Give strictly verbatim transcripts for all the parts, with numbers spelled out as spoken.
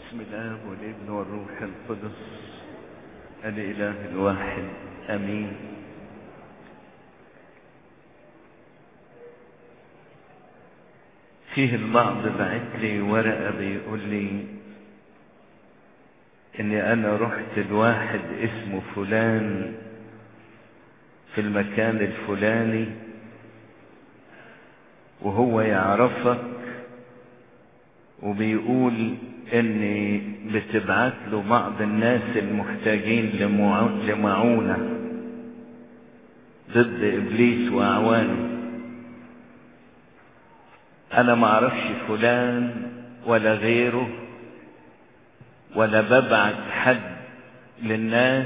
بسم الله والابن والروح القدس الإله الواحد أمين. فيه البعض بعت لي ورقة بيقول لي إني أنا رحت لواحد اسمه فلان في المكان الفلاني وهو يعرفك وبيقول إني بتبعت له بعض الناس المحتاجين لمعونة ضد إبليس وأعوانه. أنا ما أعرفش فلان ولا غيره ولا ببعت حد للناس،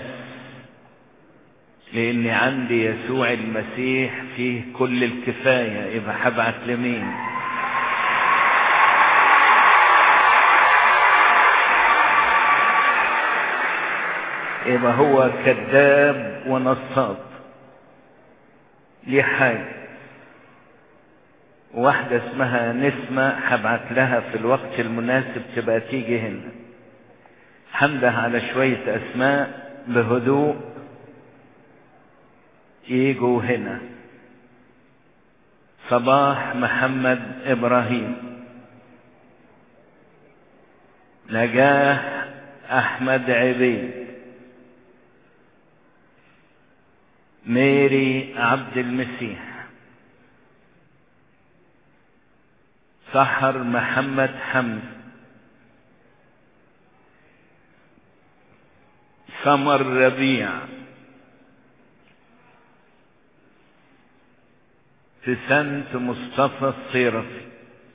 لأني عندي يسوع المسيح فيه كل الكفاية، يبقى هبعت لمين؟ يبقى هو كذاب ونصاب. دي حاجة. واحدة اسمها نسمة هبعت لها في الوقت المناسب تبقى تيجي هنا. حمده على شوية أسماء بهدوء يجوا هنا. صباح محمد إبراهيم، نجاح أحمد عبيد، ميري عبد المسيح، سحر محمد حمد، سمر ربيع، تسنت مصطفى الصيرفي،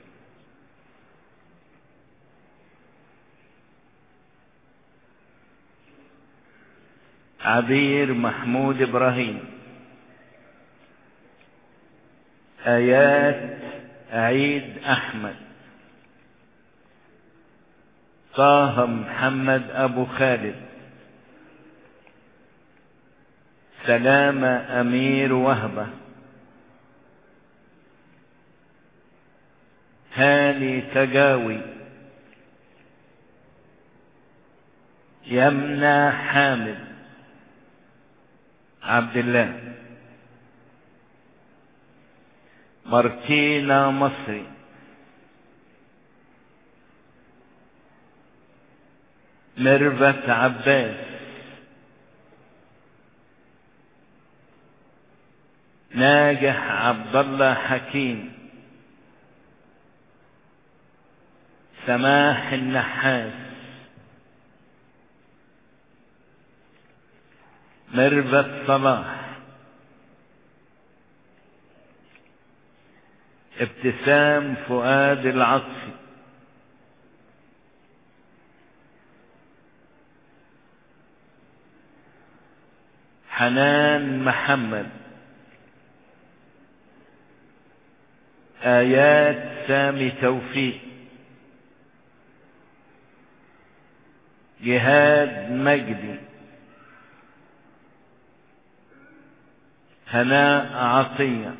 عبير محمود إبراهيم، آيات عيد أحمد، طه محمد أبو خالد، سلامة أمير وهبة، هاني تجاوي، يمنى حامد، عبد الله، مارتينا مصري، ميرفت عباس، ناجح عبد الله حكيم، سماح النحاس، ميرفت صلاح، ابتسام فؤاد العطفي، حنان محمد، آيات سامي توفيق، جهاد مجدي، هناء عطية،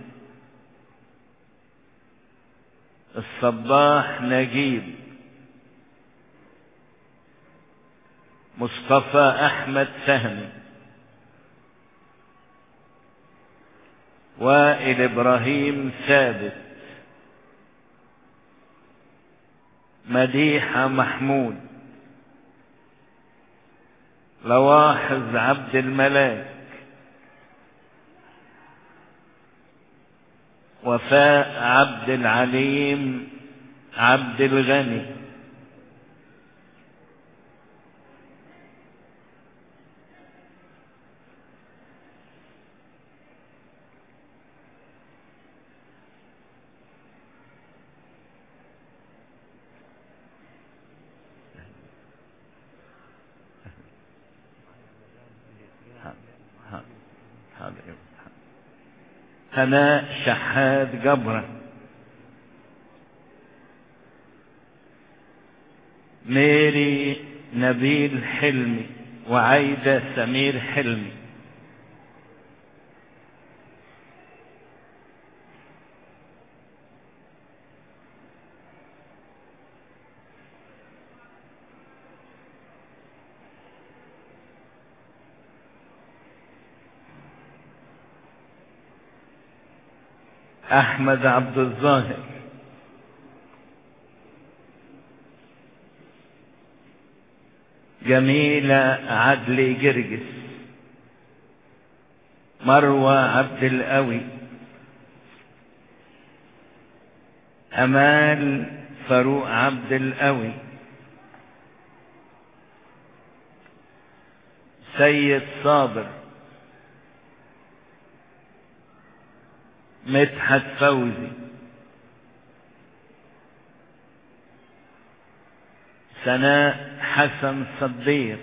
الصباح نجيب، مصطفى أحمد فهمي، وائل إبراهيم ثابت، مديحة محمود، لواحظ عبد الملاك، وفاء عبد العليم عبد الغني، هناء شحات جبرة، ميري نبيل حلمي، وعايدة سمير حلمي، أحمد عبد الظاهر، جميلة عدلي جرجس، مروة عبد القوي، أمال فاروق عبد القوي، سيد صابر، مدحت فوزي، سناء حسن صديق،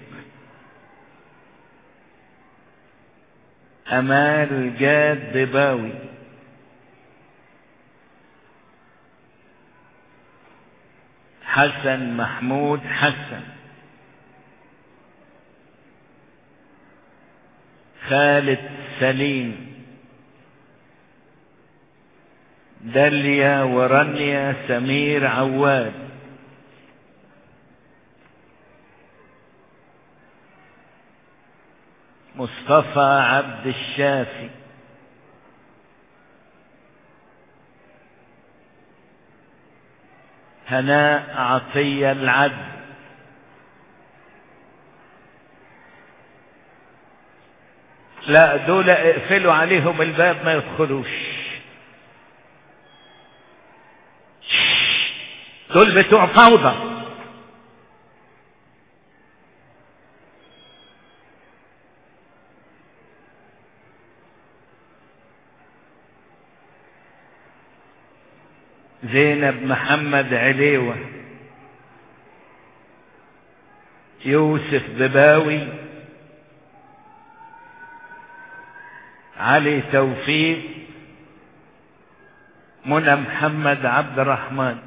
أمال جاد ضباوي، حسن محمود حسن، خالد سليم، داليا ورانيا سمير عواد، مصطفى عبد الشافي، هناء عطية العدل، لا دول اقفلوا عليهم الباب ما يدخلوش، دول بتوع فوضى. زينب محمد عليوة، يوسف ضباوي، علي توفيق، منى محمد عبد الرحمن.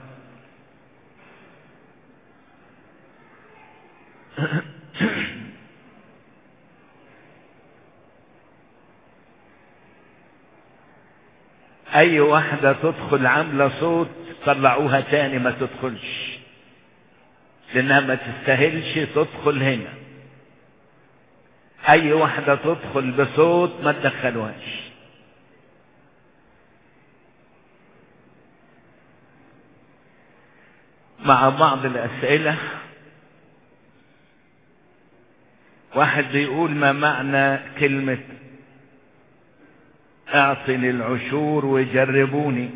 اي واحدة تدخل عاملة صوت طلعوها تاني ما تدخلش، لانها ما تستاهلش تدخل هنا. اي واحدة تدخل بصوت ما تدخلوهاش. مع بعض الاسئلة، واحد بيقول ما معنى كلمة اعطني العشور وجربوني؟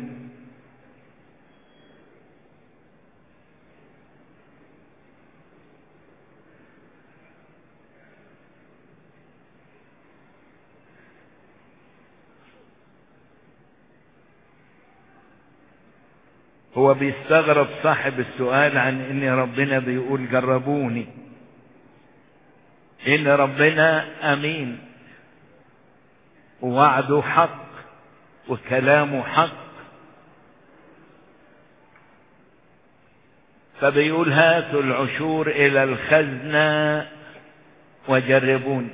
هو بيستغرب صاحب السؤال عن ان ربنا بيقول جربوني، ان ربنا امين ووعده حق وكلامه حق، فبيقول هاتوا العشور الى الخزنة وجربوني،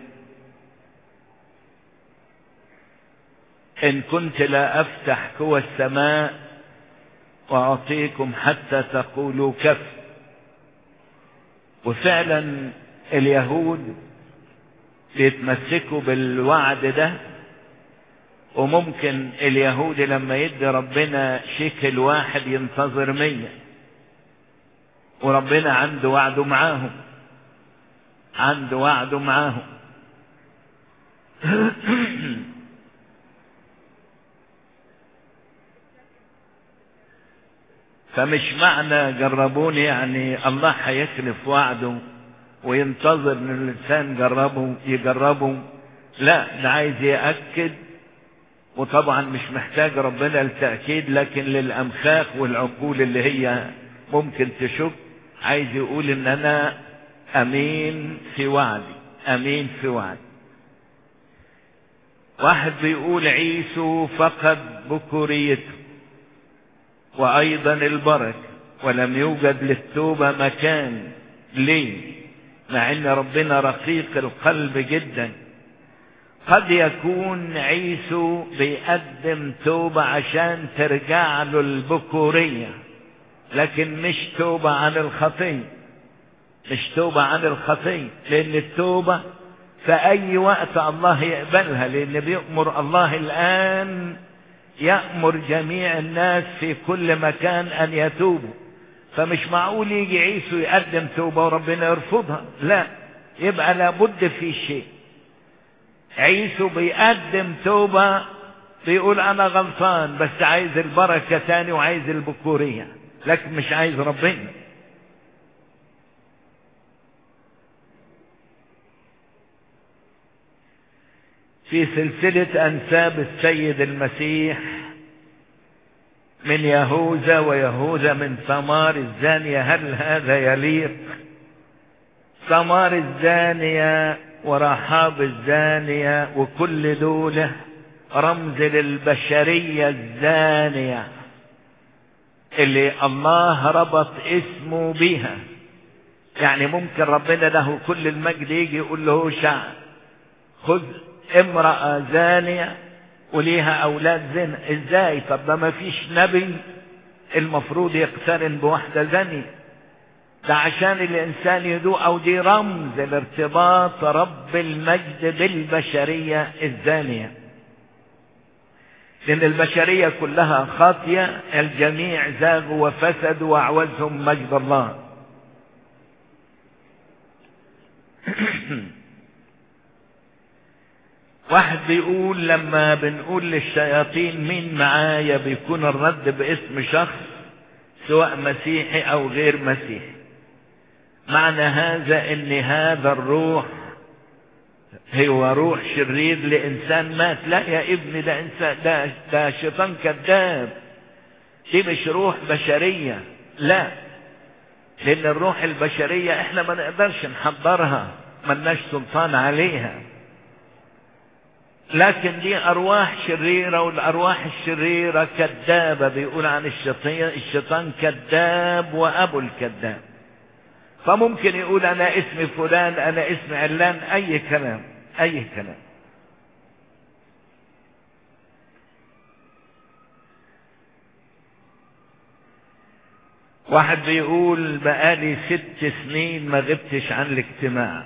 ان كنت لا افتح قوى السماء واعطيكم حتى تقولوا كف. وفعلا اليهود بيتمسكوا بالوعد ده، وممكن اليهود لما يدي ربنا شكل واحد ينتظر مية، وربنا عنده وعده معاهم، عنده وعده معاهم. فمش معنى جربوني يعني الله هيخلف وعده وينتظر ان الانسان جربه يجربه، لا، ده عايز يأكد. وطبعا مش محتاج ربنا التأكيد، لكن للأمخاخ والعقول اللي هي ممكن تشك، عايز يقول ان انا امين في وعدي، امين في وعدي. واحد بيقول عيسو فقد بكوريته وايضا البركة ولم يوجد للتوبة مكان، ليه؟ مع ان ربنا رقيق القلب جدا. قد يكون عيسو بيقدم توبة عشان ترجع له البكورية، لكن مش توبة عن الخطية، مش توبة عن الخطية، لان التوبة في اي وقت الله يقبلها، لان بيأمر الله الان يأمر جميع الناس في كل مكان أن يتوبوا. فمش معقول يجي عيسو يقدم توبة وربنا يرفضها، لا، يبقى لابد في شيء. عيسو بيقدم توبة، بيقول أنا غلطان بس عايز البركة تاني وعايز البكورية، لكن مش عايز ربنا. في سلسلة أنساب السيد المسيح من يهوذا، ويهوذا من ثمار الزانية، هل هذا يليق؟ ثمار الزانية ورحاب الزانية وكل دولة رمز للبشرية الزانية اللي الله ربط اسمه بها. يعني ممكن ربنا له كل المجد يجي يقول له شعب خذ امرأة زانية وليها أولاد زنا، ازاي؟ طب ده ما فيش نبي المفروض يقترن بواحدة زانية. ده عشان الإنسان يدوق، أو دي رمز لارتباط رب المجد بالبشرية الزانية، لأن البشرية كلها خاطية، الجميع زاغوا وفسدوا وأعوزهم مجد الله. واحد بيقول لما بنقول للشياطين مين معايا بيكون الرد باسم شخص سواء مسيحي أو غير مسيحي. معنى هذا ان هذا الروح هو روح شرير لإنسان مات؟ لا يا ابني، ده إنسان، ده, ده شيطان كذاب، دي مش روح بشرية، لا، لأن الروح البشرية احنا ما نقدرش نحضرها، ملناش سلطان عليها، لكن دي أرواح شريرة، والأرواح الشريرة كذابة. بيقول عن الشيطان الشيطان كذاب وأبو الكذاب. فممكن يقول أنا اسمي فلان، أنا اسمي علان، أي كلام أي كلام. واحد بيقول بقالي ست سنين ما غبتش عن الاجتماع،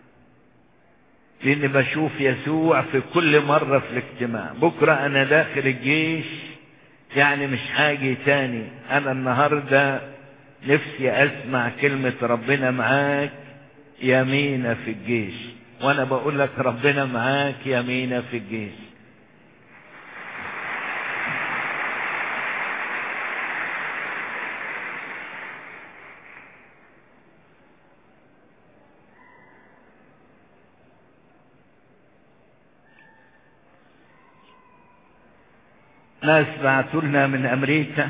لأني بشوف يسوع في كل مرة في الاجتماع. بكرة أنا داخل الجيش، يعني مش حاجة تاني، أنا النهاردة نفسي أسمع كلمة ربنا معاك يمينة في الجيش، وأنا بقول لك ربنا معاك يمينة في الجيش. ناس بعتوا لنا من أمريكا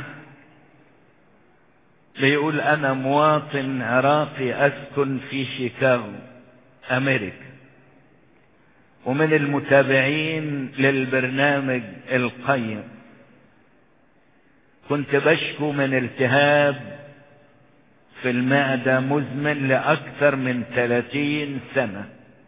بيقول أنا مواطن عراقي أسكن في شيكاغو أمريكا، ومن المتابعين للبرنامج القيم. كنت بشكو من التهاب في المعدة مزمن لأكثر من ثلاثين سنة،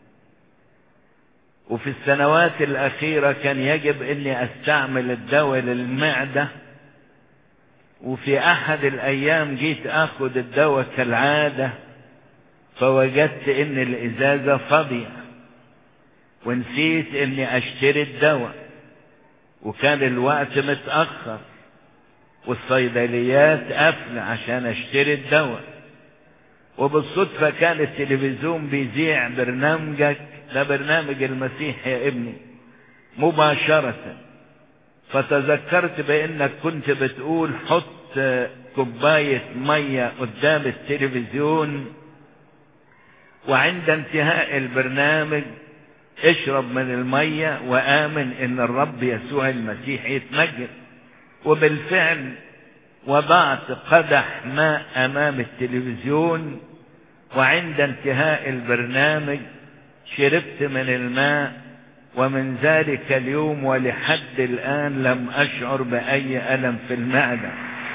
وفي السنوات الأخيرة كان يجب أني أستعمل الدواء للمعدة، وفي أحد الأيام جيت أخذ الدواء كالعادة، فوجدت أن الإزازة فاضية، ونسيت أني أشتري الدواء، وكان الوقت متأخر والصيدليات قافلة عشان أشتري الدواء. وبالصدفة كان التلفزيون بيذيع برنامجك، ده برنامج المسيح يا ابني، مباشرة. فتذكرت بأنك كنت بتقول حط كوباية مية قدام التلفزيون، وعند انتهاء البرنامج اشرب من المية وآمن ان الرب يسوع المسيح يتمجد. وبالفعل وضعت قدح ماء امام التلفزيون، وعند انتهاء البرنامج شربت من الماء، ومن ذلك اليوم ولحد الآن لم أشعر بأي ألم في المعدة.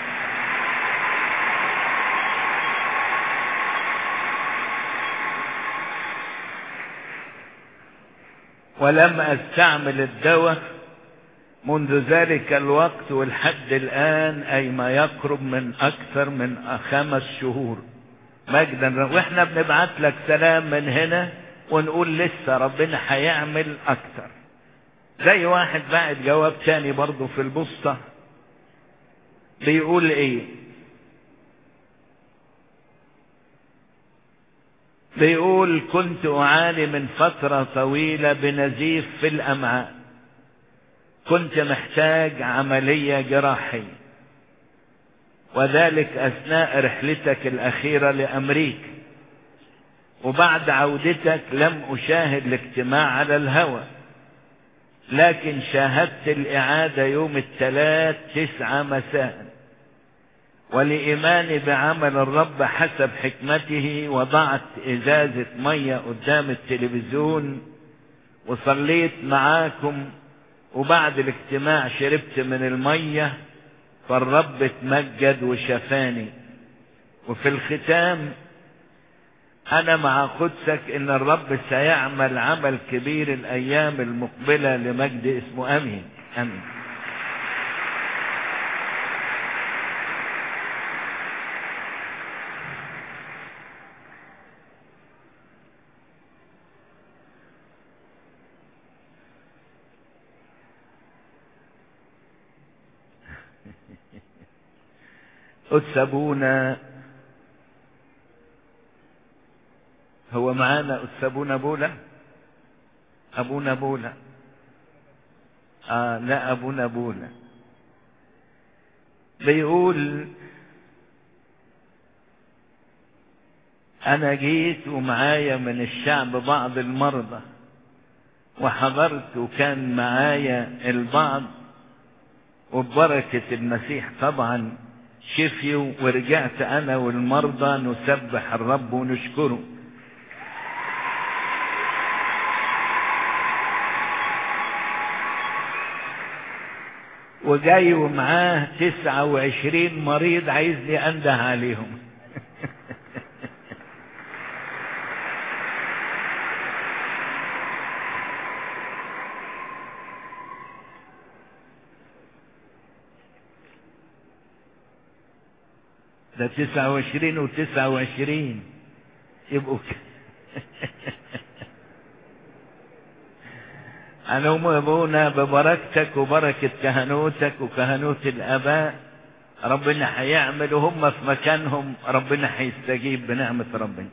ولم أستعمل الدواء منذ ذلك الوقت ولحد الآن، أي ما يقرب من أكثر من خمس شهور. مجدا، وإحنا بنبعت لك سلام من هنا ونقول لسه ربنا هيعمل أكثر. زي واحد بعت جواب تاني برضه في البوسطة بيقول ايه، بيقول كنت اعاني من فترة طويلة بنزيف في الامعاء، كنت محتاج عملية جراحية، وذلك اثناء رحلتك الاخيرة لامريكا، وبعد عودتك لم اشاهد الاجتماع على الهواء، لكن شاهدت الاعادة يوم الثلاث تسعة مساء، ولإيماني بعمل الرب حسب حكمته وضعت ازازة مية قدام التلفزيون وصليت معاكم، وبعد الاجتماع شربت من المية، فالرب اتمجد وشفاني. وفي الختام انا مع قدسك ان الرب سيعمل عمل كبير الايام المقبلة لمجد اسمه. امين امين. قدس ابونا هو معانا، قدس ابونا بولا، ابونا بولا اه لا ابونا بولا بيقول انا جيت ومعايا من الشعب بعض المرضى، وحضرت وكان معايا البعض، وببركة المسيح طبعا شفيوا، ورجعت انا والمرضى نسبح الرب ونشكره. وجاي ومعاه تسعة وعشرين مريض عايزني انده عليهم. ده تسعة وعشرين وتسعة وعشرين يبقوا أنهم أبونا ببركتك وبركة كهنوتك وكهنوت الآباء ربنا هيعمل، وهم في مكانهم ربنا هيستجيب بنعمة ربنا.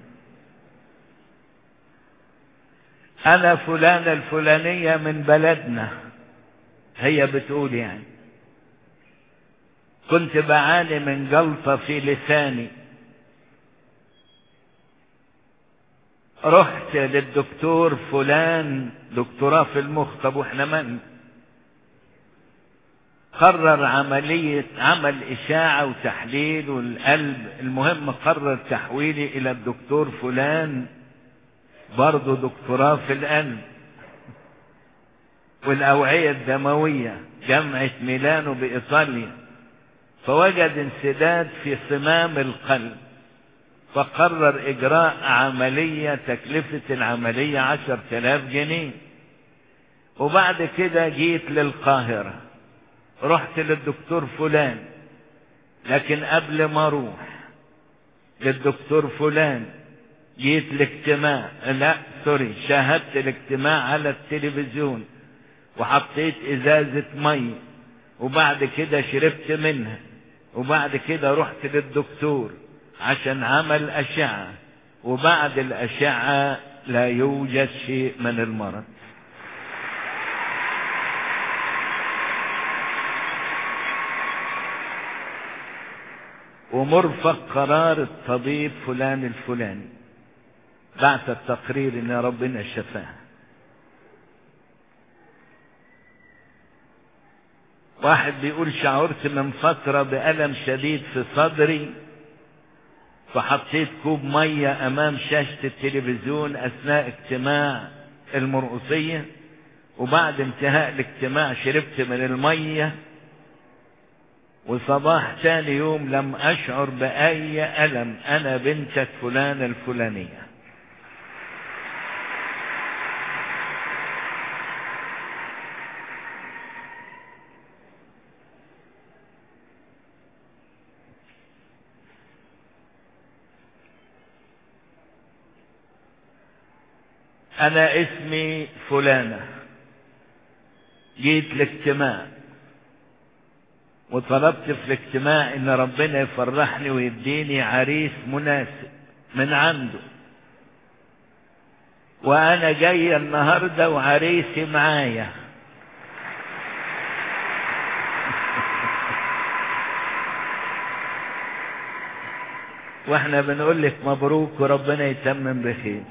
أنا فلانة الفلانية من بلدنا، هي بتقول يعني كنت بعاني من جلطة في لساني، رحت للدكتور فلان دكتوراه في المخ. طب واحنا من قرر عملية عمل إشاعة وتحليل والقلب، المهم قرر تحويلي إلى الدكتور فلان برضه دكتوراه في القلب والأوعية الدموية جامعة ميلانو بإيطاليا، فوجد انسداد في صمام القلب، فقرر إجراء عملية تكلفة العملية عشر تلاف جنيه. وبعد كده جيت للقاهرة، رحت للدكتور فلان، لكن قبل ما اروح للدكتور فلان جيت الاجتماع، لا سوري شاهدت الاجتماع على التلفزيون وحطيت ازازة مية، وبعد كده شربت منها، وبعد كده رحت للدكتور عشان عمل اشعة، وبعد الاشعة لا يوجد شيء من المرض. ومرفق قرار الطبيب فلان الفلاني بعت التقرير ان ربنا شفاه. واحد بيقول شعرت من فترة بألم شديد في صدري، فحطيت كوب مية امام شاشة التلفزيون اثناء اجتماع المرقصية، وبعد انتهاء الاجتماع شربت من المية، وصباح تاني يوم لم اشعر باي الم. انا بنتك فلانة الفلانية. انا اسمي فلانة، جيت الاجتماع وطلبت في الاجتماع ان ربنا يفرحني ويديني عريس مناسب من عنده، وانا جاي النهاردة وعريسي معايا. واحنا بنقول لك مبروك وربنا يتمم بخير.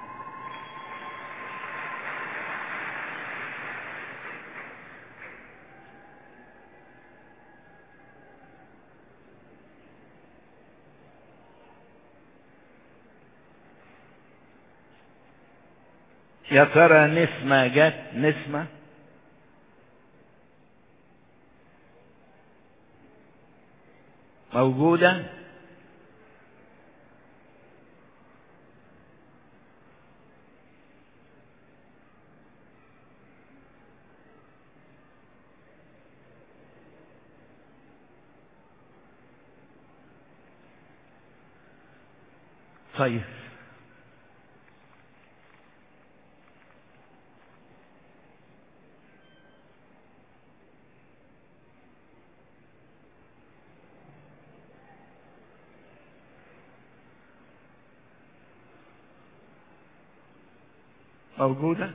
يا ترى نسمة جت؟ نسمة موجودة؟ طيب موجودة؟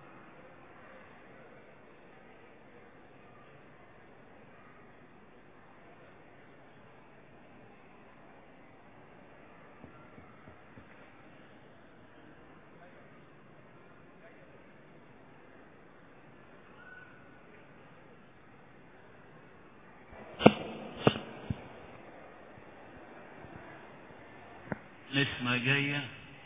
نسمة جاية؟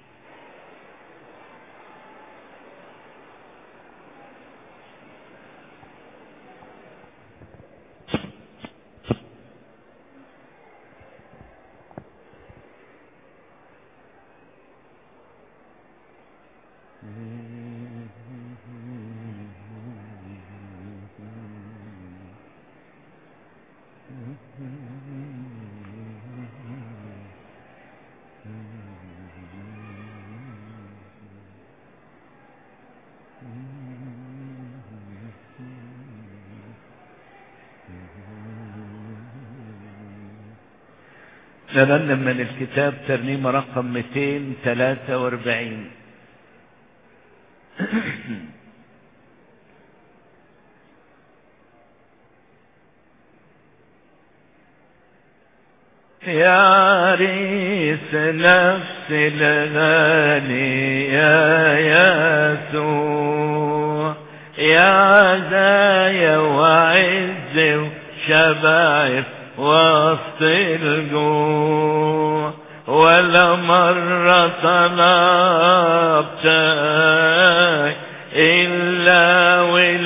نرنم من الكتاب ترنيمة رقم مئتين وثلاثة وأربعين. يا عريس نفس الغالي يا يسوع، يا عزايا وعز وشبع وسط الجوع، ولا مرة طلبتك إلا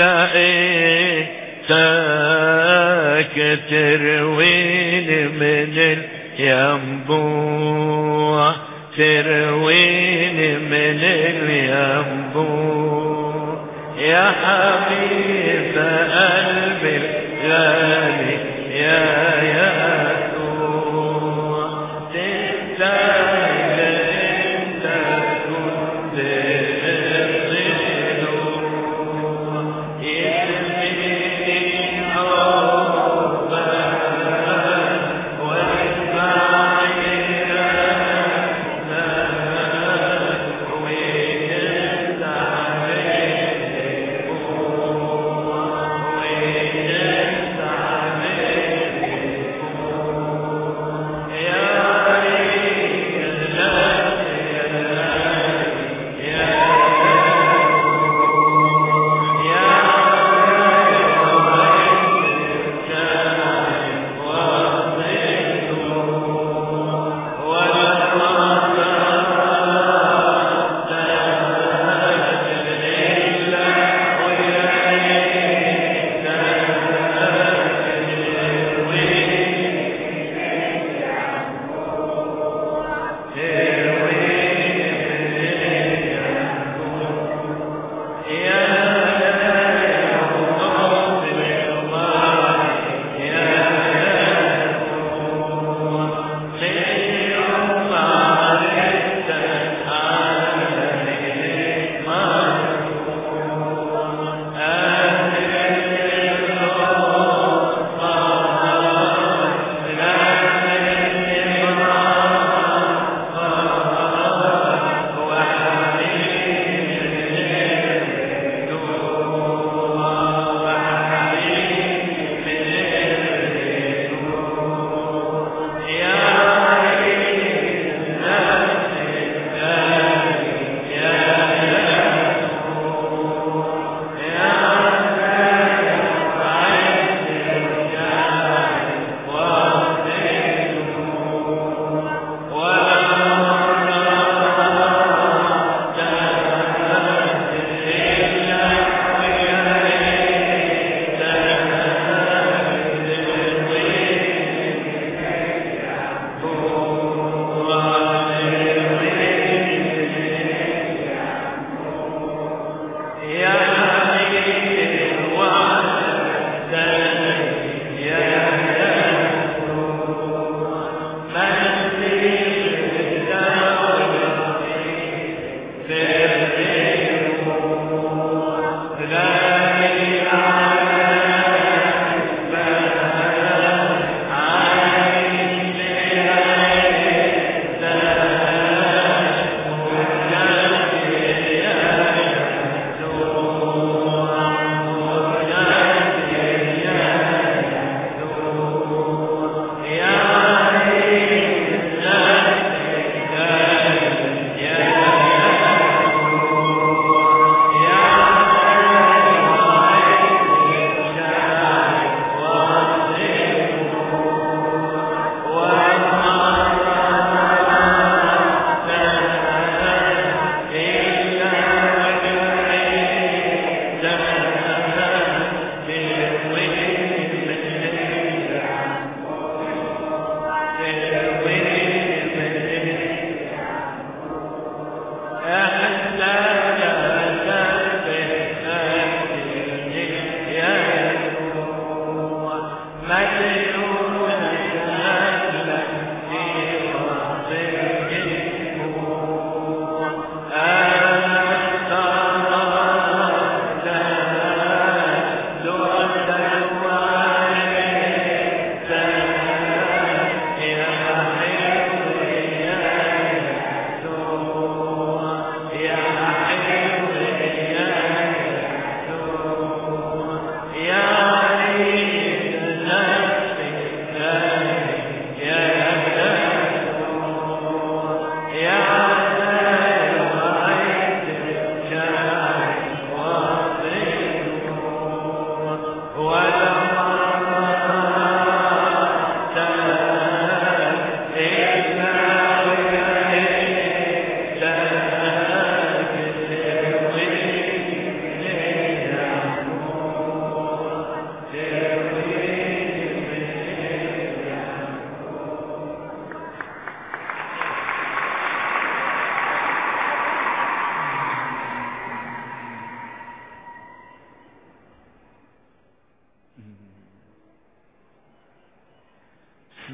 ولقيتك ترويني من الينبوع، ترويني من الينبوع. يا حبيب قلبي الغالي يا يسوع، تستاهل انت كنت الضلوع، يرميني حبك واسمعني رنك ويفتح لي فوق، ويفتح لي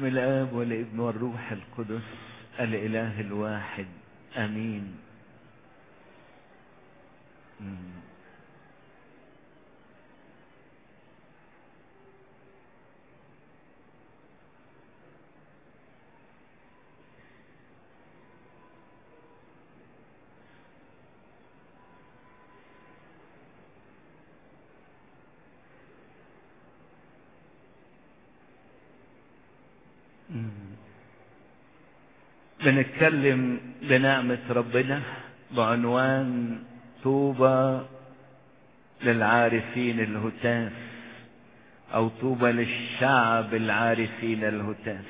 الآب والابن والروح القدس الإله الواحد آمين. مم. بنتكلم بنعمة ربنا بعنوان طوبى للعارفين الهتاف، او طوبى للشعب العارفين الهتاف.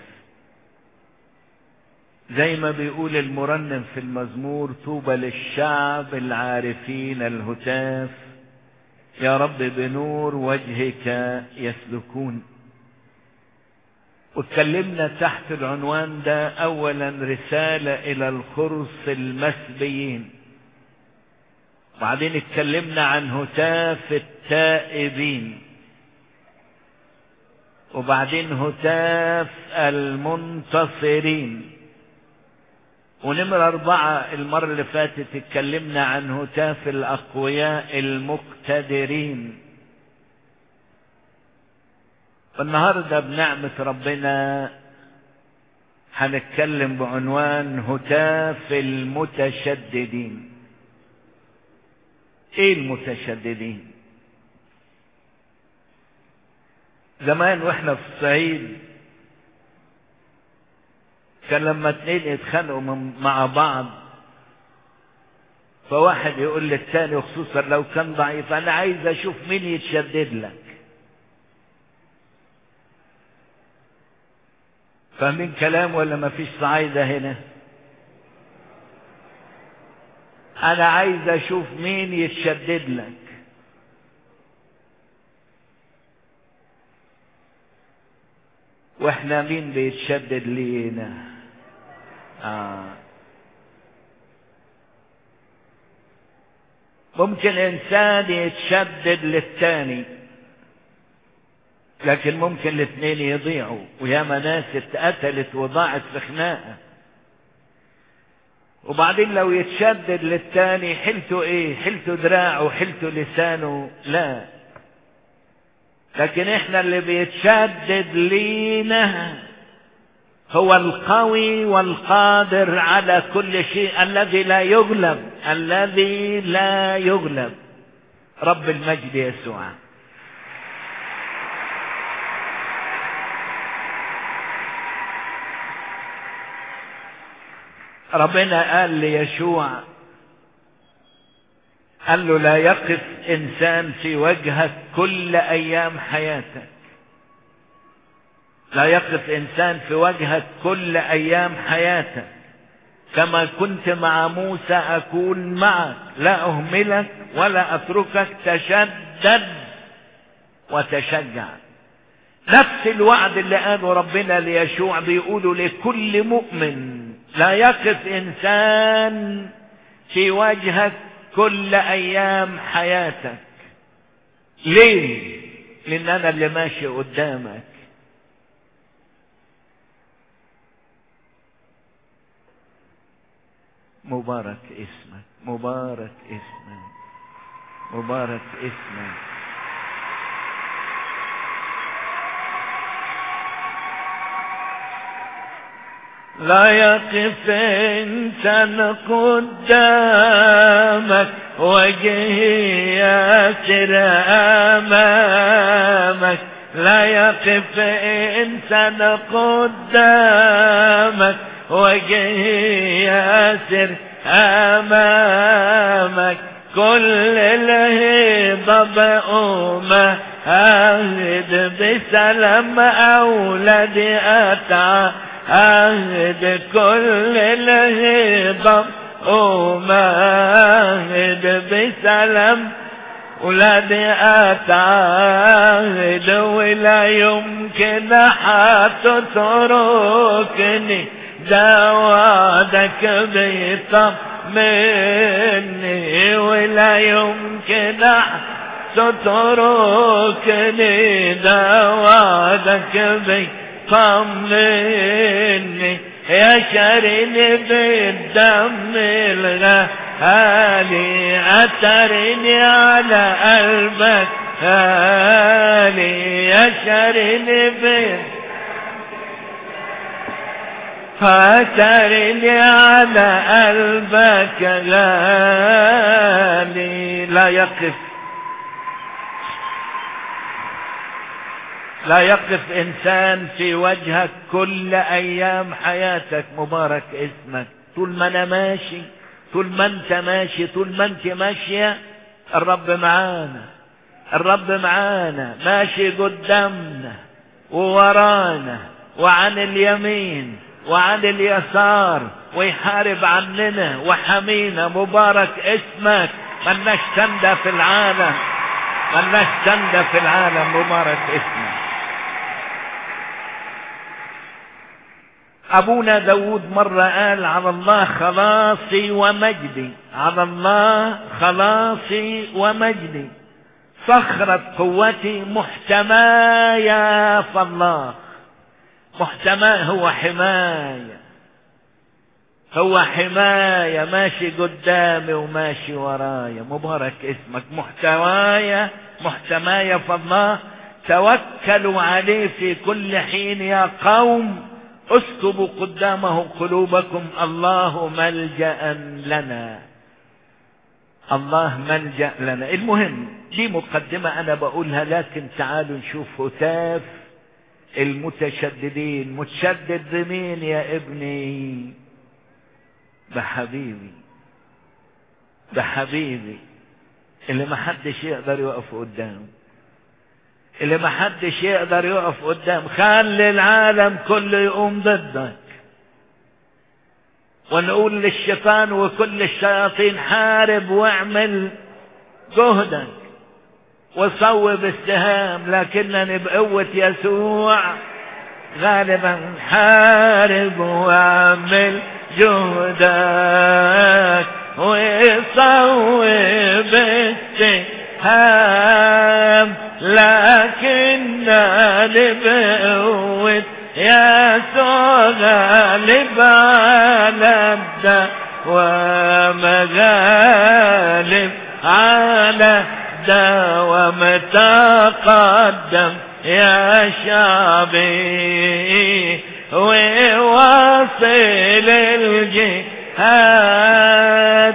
زي ما بيقول المرنم في المزمور: طوبى للشعب العارفين الهتاف، يا رب بنور وجهك يسلكون. واتكلمنا تحت العنوان ده اولا رسالة الى الخرص المسبيين، وبعدين اتكلمنا عن هتاف التائبين، وبعدين هتاف المنتصرين، ونمرة اربعة المرة اللي فاتت اتكلمنا عن هتاف الاقوياء المقتدرين. والنهاردة بنعمة ربنا هنتكلم بعنوان هتاف المتشددين. ايه المتشددين؟ زمان واحنا في الصعيد كان لما اتنين يتخانقوا مع بعض، فواحد يقول للتاني خصوصا لو كان ضعيف: انا عايز اشوف مين يتشدد لك. فاهمين كلام ولا ما فيش صعايدة هنا؟ انا عايز اشوف مين يتشدد لك. واحنا مين بيتشدد لينا؟ آه. ممكن انسان يتشدد للتاني، لكن ممكن الاثنين يضيعوا، وياما ناس اتقتلت وضاعت في خناقه. وبعدين لو يتشدد للتاني حلته ايه؟ حلته دراعه، حلته لسانه؟ لا، لكن احنا اللي بيتشدد لينا هو القوي والقادر على كل شيء، الذي لا يغلب، الذي لا يغلب، رب المجد يسوع. ربنا قال ليشوع، قال له: لا يقف انسان في وجهك كل ايام حياتك. لا يقف انسان في وجهك كل ايام حياتك. كما كنت مع موسى اكون معك، لا اهملك ولا اتركك. تشدد وتشجع. نفس الوعد اللي قاله ربنا ليشوع بيقوله لكل مؤمن: لا يقف انسان في وجهك كل ايام حياتك. ليه؟ لان انا اللي ماشي قدامك. مبارك اسمك، مبارك اسمك، مبارك اسمك. لا يقف انسان قدامك وجهي ياسر امامك. لا يقف انسان قدامك وجهي ياسر امامك. كل الهضة بأمة أهد بسلام أولادي أتعى أهد. كل الهضة أمهد بسلام أولادي أتعهد. ولا يمكن حتى تتركني، ده وعدك بيطمني. ولا يمكن حتى تتركني، ده وعدك بيطمني. طمني يا شاريني بالدم الغالي، أترني على قلبك غالي يا شاريني بالدم، فاترني على قلبك غالي. لا يقف لا يقف إنسان في وجهك كل أيام حياتك. مبارك اسمك. طول ما أنا ماشي، طول ما أنت ماشي، طول ما أنت ماشية، الرب معانا، الرب معانا، ماشي قدامنا وورانا وعن اليمين وعن اليسار، ويحارب عننا وحمينا. مبارك اسمك. ملناش سندة في العالم، ملناش سندة في العالم. مبارك اسمك. أبونا داود مرة قال على الله خلاصي ومجدي، على الله خلاصي ومجدي، صخرة قوتي محتمايا فالله. محتمايا هو حماية، هو حماية، ماشي قدامي وماشي ورايا. مبارك اسمك. محتوايا محتمايا فالله، توكلوا عليه في كل حين يا قوم، اسكبوا قدامه قلوبكم. الله ملجأ لنا، الله ملجأ لنا. المهم دي مقدمة أنا بقولها، لكن تعالوا نشوف هتاف المتشددين. متشدد بمين يا ابني؟ بحبيبي، بحبيبي اللي ما حدش يقدر يقف قدامه، اللي ما حدش يقدر يقف قدام. خلي العالم كله يقوم ضدك، ونقول للشيطان وكل الشياطين حارب واعمل جهدك وصوب السهام، لكنني بقوة يسوع غالبا حارب واعمل جهدك وصوب السهام، لكنني بقوة يسوع غالب على الداء ومغالب على الداء، ومتقدم يا شعبي وواصل الجهاد،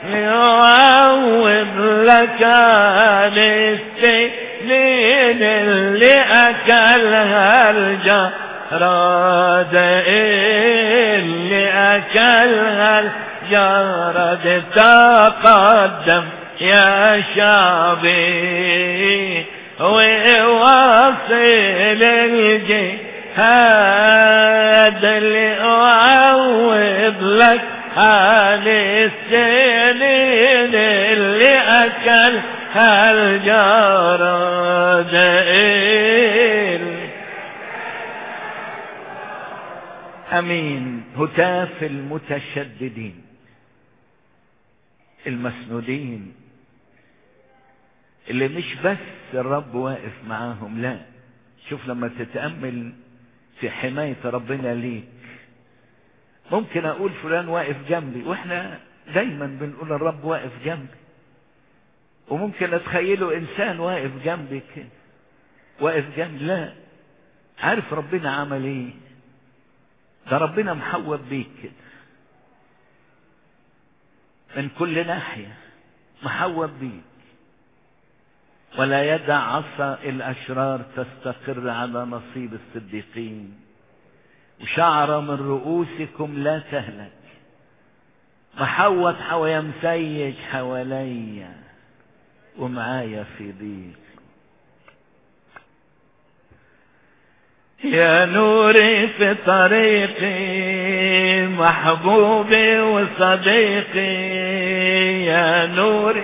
يعوض لك عن السنين اللي أكلها الجراد، اللي أكلها الجراد. تقدم يا شعبي وواصل الجهاد، اللي أعوض لك عن السنين اللي أكلها الجراد. أمين. هتاف المتشددين المسنودين، اللي مش بس الرب واقف معاهم، لا، شوف لما تتأمل في حماية ربنا ليك. ممكن اقول فلان واقف جنبي، واحنا دايما بنقول الرب واقف جنبي، وممكن اتخيله انسان واقف جنبي كده، واقف جنبي. لا، عارف ربنا عمل ايه؟ ده ربنا محوط بيك كده من كل ناحية، محوط بيك. ولا يدع عصا الاشرار تستقر على نصيب الصديقين، وشعر من رؤوسكم لا تهلك. محوط حواليا، مسيج حواليا ومعايا في ضيق. يا نوري في طريقي، محبوبي وصديقي، يا نوري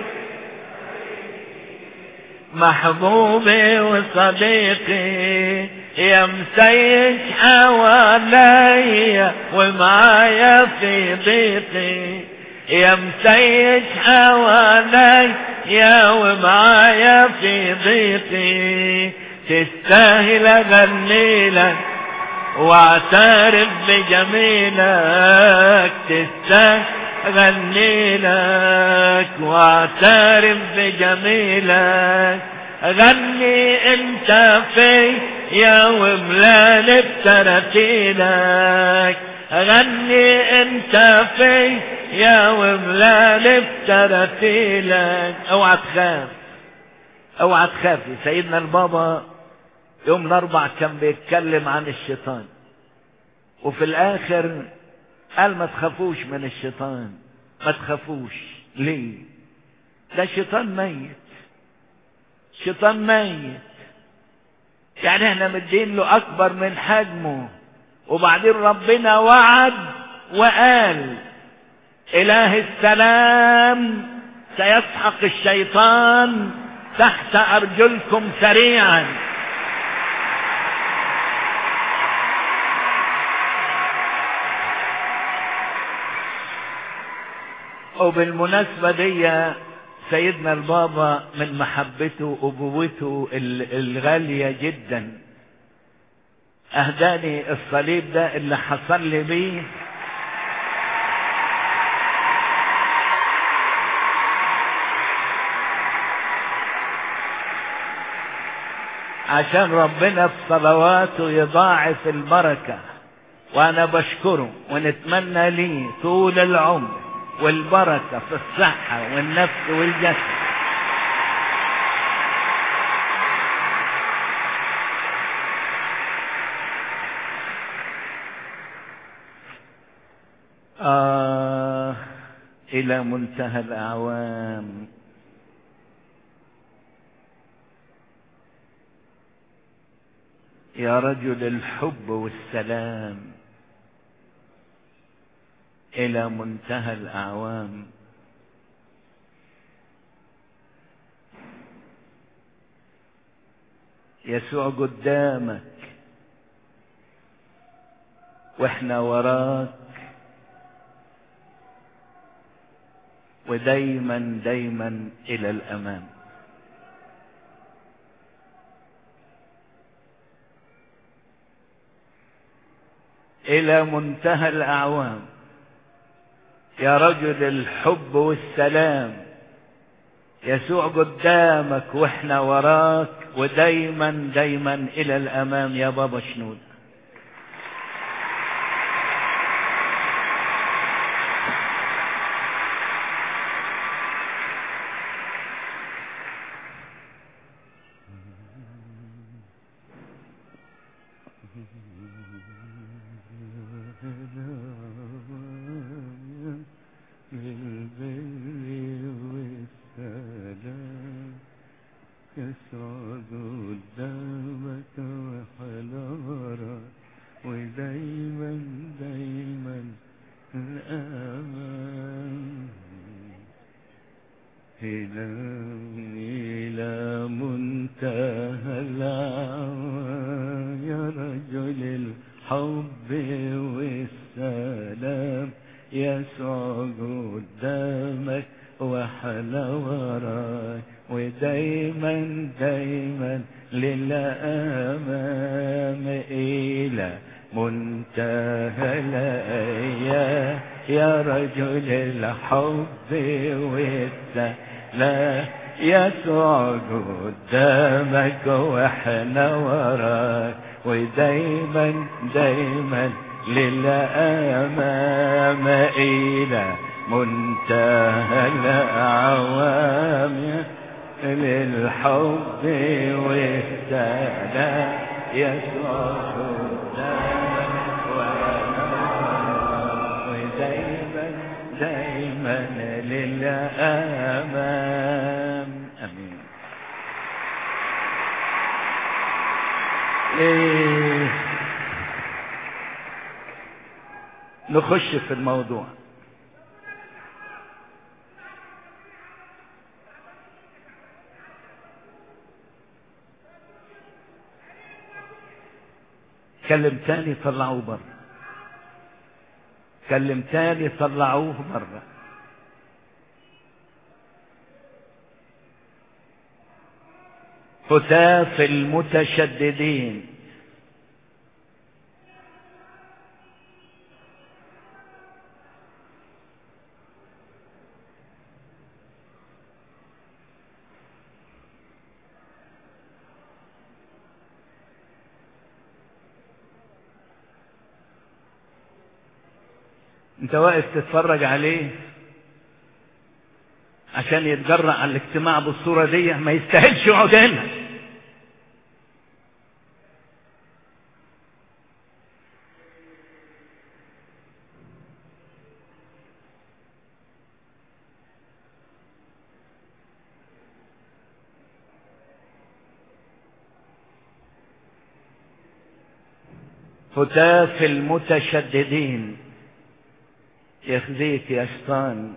محبوبي وصديقي، يا مسيج حواليا ومعايا في ضيقي، يا مسيج حواليا ومعايا في ضيقي. تستاهل اغني لك واعترف بجميلك تستغني لك، واعترف بجميلك غني انت في يا وملاني بترتيلك، غني انت في يا وملاني بترتيلك. اوعى تخاف، اوعى تخاف. سيدنا البابا يوم الاربع كان بيتكلم عن الشيطان، وفي الاخر قال ما تخافوش من الشيطان، ما تخافوش. ليه؟ ده الشيطان ميت، الشيطان ميت، يعني احنا مدين له اكبر من حجمه. وبعدين ربنا وعد وقال اله السلام سيسحق الشيطان تحت ارجلكم سريعا. وبالمناسبة دي سيدنا البابا من محبته وابوته الغالية جدا اهداني الصليب ده اللي حصل لي بيه، عشان ربنا في صلواته يضاعف البركة. وانا بشكره ونتمنى ليه طول العمر والبركة في الصحة والنفس والجسد. آه إلى منتهى الأعوام يا رجل الحب والسلام، إلى منتهى الأعوام. يسوع قدامك واحنا وراك، ودايما دايما إلى الأمام. إلى منتهى الأعوام يا رجل الحب والسلام، يسوع قدامك واحنا وراك، ودايما دايما إلى الأمام يا بابا شنود. نخش في الموضوع. كلم تاني طلعوه بره، كلم تاني طلعوه بره. هتاف المتشددين انت واقف تتفرج عليه عشان يتجرأ على الاجتماع بالصورة دي؟ ما يستاهلش يقعد هنا. هتاف المتشددين، يخزيك يا شيطان.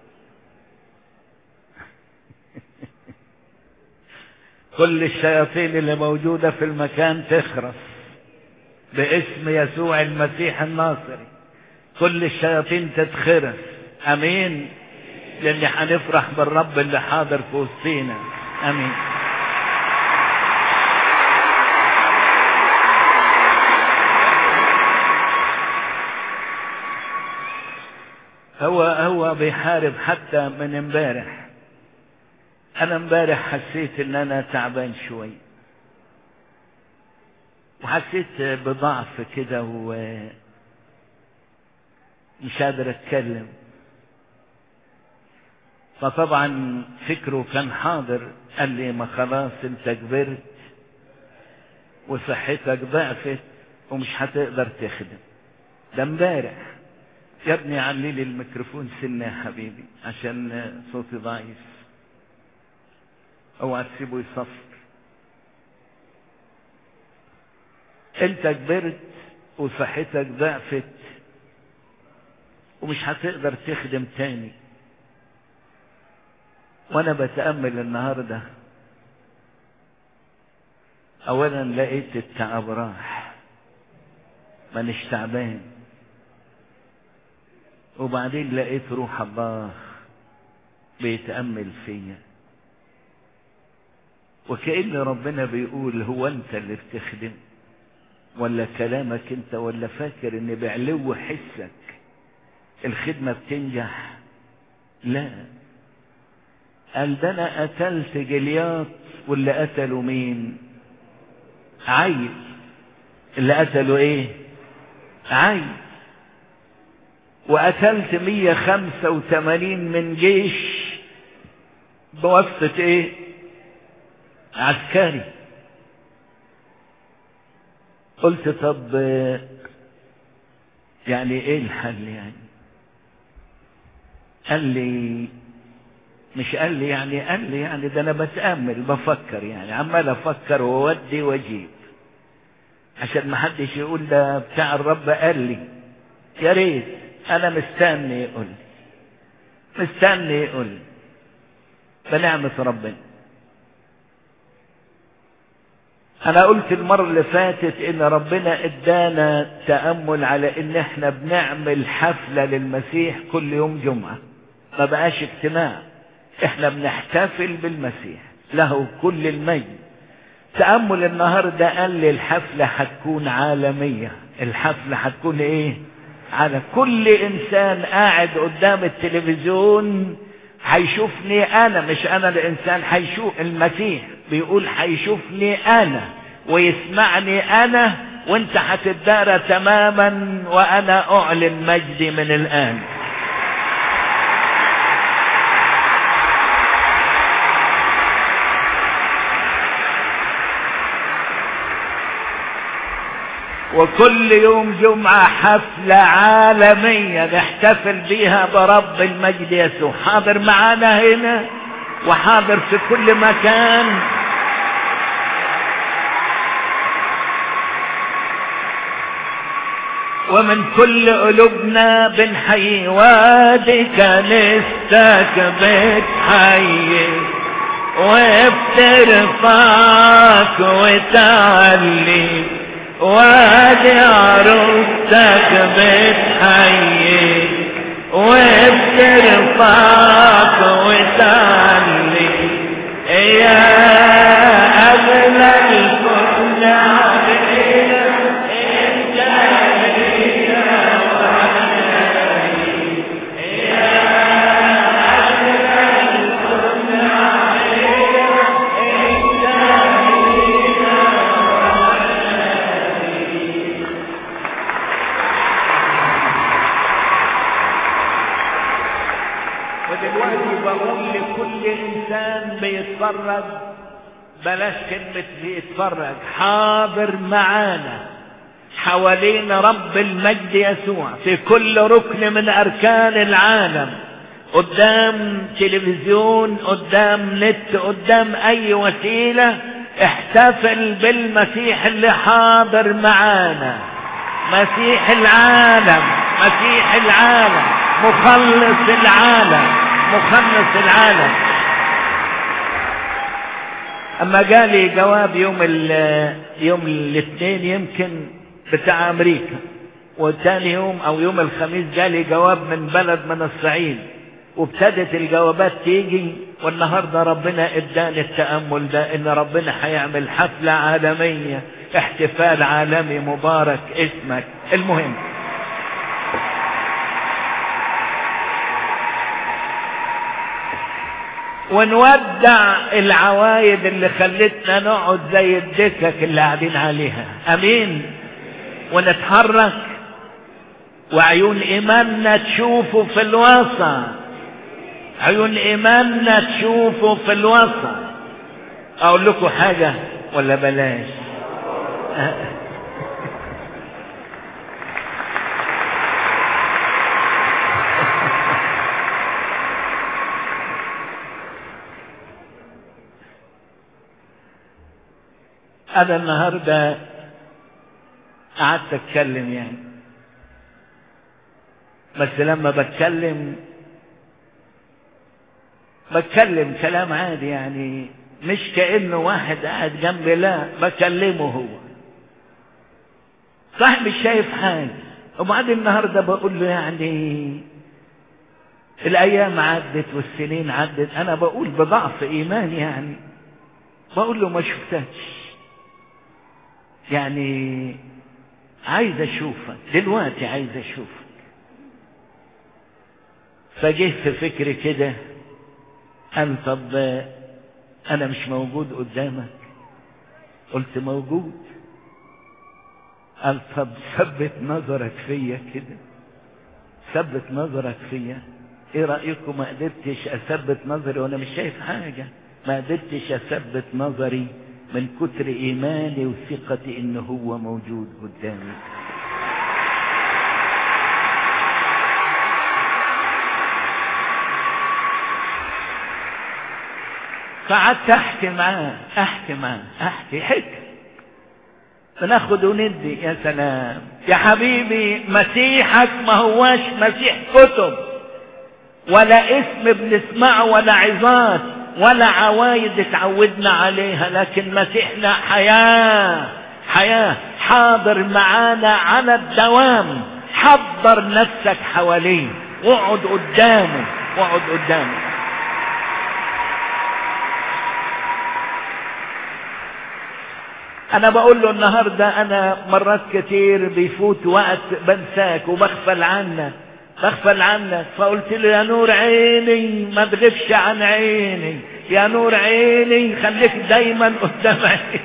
كل الشياطين اللي موجودة في المكان تخرس باسم يسوع المسيح الناصري. كل الشياطين تتخرس. امين. لان هنفرح بالرب اللي حاضر في وسطينا. امين. هو هو بيحارب حتى من امبارح. انا امبارح حسيت ان انا تعبان شوي، وحسيت بضعف كده ومش قادر اتكلم. فطبعا فكره كان حاضر، قال لي ما خلاص انت كبرت وصحتك ضعفت ومش هتقدر تخدم. ده امبارح. يا ابني علي لي الميكروفون سنة يا حبيبي عشان صوتي ضعيف. اوعى تسيبه يصفر. انت كبرت وصحتك ضعفت ومش هتقدر تخدم تاني. وانا بتأمل النهاردة، اولا لقيت التعب راح، مانيش تعبان. وبعدين لقيت روح الله بيتأمل فيا، وكأن ربنا بيقول هو انت اللي بتخدم ولا كلامك انت، ولا فاكر ان بعلو حسك الخدمة بتنجح؟ لا. قال ده انا قتلت جلياط، واللي قتلوا مين؟ عيل. اللي قتلوا ايه؟ عيل. وقتلت مية خمسة وثمانين من جيش بواسطة ايه؟ عسكري. قلت طب يعني ايه الحل يعني؟ قال لي مش قال لي يعني قال لي يعني ده انا بتأمل بفكر، يعني عمال افكر وودي واجيب عشان ما حدش يقول ده بتاع الرب قال لي. يا ريت. انا مستني يقول لي، مستني يقول لي بنعمة ربنا. انا قلت المرة اللي فاتت ان ربنا ادانا تأمل على ان احنا بنعمل حفلة للمسيح كل يوم جمعة، ما بقاش اجتماع. احنا بنحتفل بالمسيح له كل المجد. تأمل النهاردة قال لي الحفلة هتكون عالمية. الحفلة هتكون ايه؟ على كل انسان قاعد قدام التلفزيون هيشوفني انا، مش انا الانسان، هيشوف المسيح. بيقول هيشوفني انا ويسمعني انا، وانت هتدارى تماما وانا اعلن مجدي من الان. وكل يوم جمعة حفلة عالمية نحتفل بيها برب المجد يسوع. حاضر معانا هنا وحاضر في كل مكان. ومن كل قلوبنا بنحيي وادي كنيستك بتحيي وبترفعك وتعلي، وادي عروستك بتحيي وبترفعك وتعلي، يا أغلى الكل علينا انت لينا وحداني، يا أغلى الكل علينا انت لينا وحداني. وبقول لكل انسان بيتفرج، بلاش كلمة بيتفرج، حاضر معانا حوالين رب المجد يسوع في كل ركن من اركان العالم، قدام تلفزيون، قدام نت، قدام اي وسيلة، احتفل بالمسيح اللي حاضر معانا، مسيح العالم، مسيح العالم، مخلص العالم، مخلص العالم. اما جالي جواب يوم ال يوم الاثنين يمكن بتاع امريكا، وثاني يوم او يوم الخميس جالي جواب من بلد من الصعيد، وابتدت الجوابات تيجي، والنهارده ربنا اداني التأمل ده ان ربنا هيعمل حفلة عالمية، احتفال عالمي مبارك اسمك. المهم ونودع العوايد اللي خلتنا نقعد زي الدكك اللي قاعدين عليها، امين، ونتحرك وعيون ايماننا تشوفه في الوسط، عيون ايماننا تشوفه في الوسط. اقول لكم حاجة ولا بلاش؟ انا النهاردة قعدت اتكلم يعني، بس لما بتكلم بتكلم كلام عادي يعني، مش كأنه واحد قاعد جنبي، لا بكلمه هو صح، مش شايف حاجة. وبعدين النهاردة بقول له يعني الايام عدت والسنين عدت، انا بقول بضعف ايمان يعني، بقول له ما شفتكش يعني، عايز اشوفك دلوقتي، عايز اشوفك. فجه في فكري كده، قال طب انا مش موجود قدامك؟ قلت موجود. قال طب ثبت نظرك فيا كده، ثبت نظرك فيا. ايه رأيكم؟ ما قدرتش اثبت نظري وانا مش شايف حاجة، ما قدرتش اثبت نظري من كتر ايماني وثقتي انه هو موجود قدامي. فقعدت احكي معاه، احكي معاه، احكي حكي، بناخد وندي. يا سلام يا حبيبي، مسيحك ما هواش مسيح كتب ولا اسم بنسمعه ولا عظات ولا عوايد اتعودنا عليها، لكن مسيحنا حياة، حياة حاضر معانا على الدوام. حضر نفسك حواليه واقعد قدامه، واقعد قدامه. انا بقول له النهاردة انا مرات كتير بيفوت وقت بنساك وبغفل عنك، بغفل عنك. فقلت له يا نور عيني ما تغيبش عن عيني، يا نور عيني خليك دايما قدام عيني.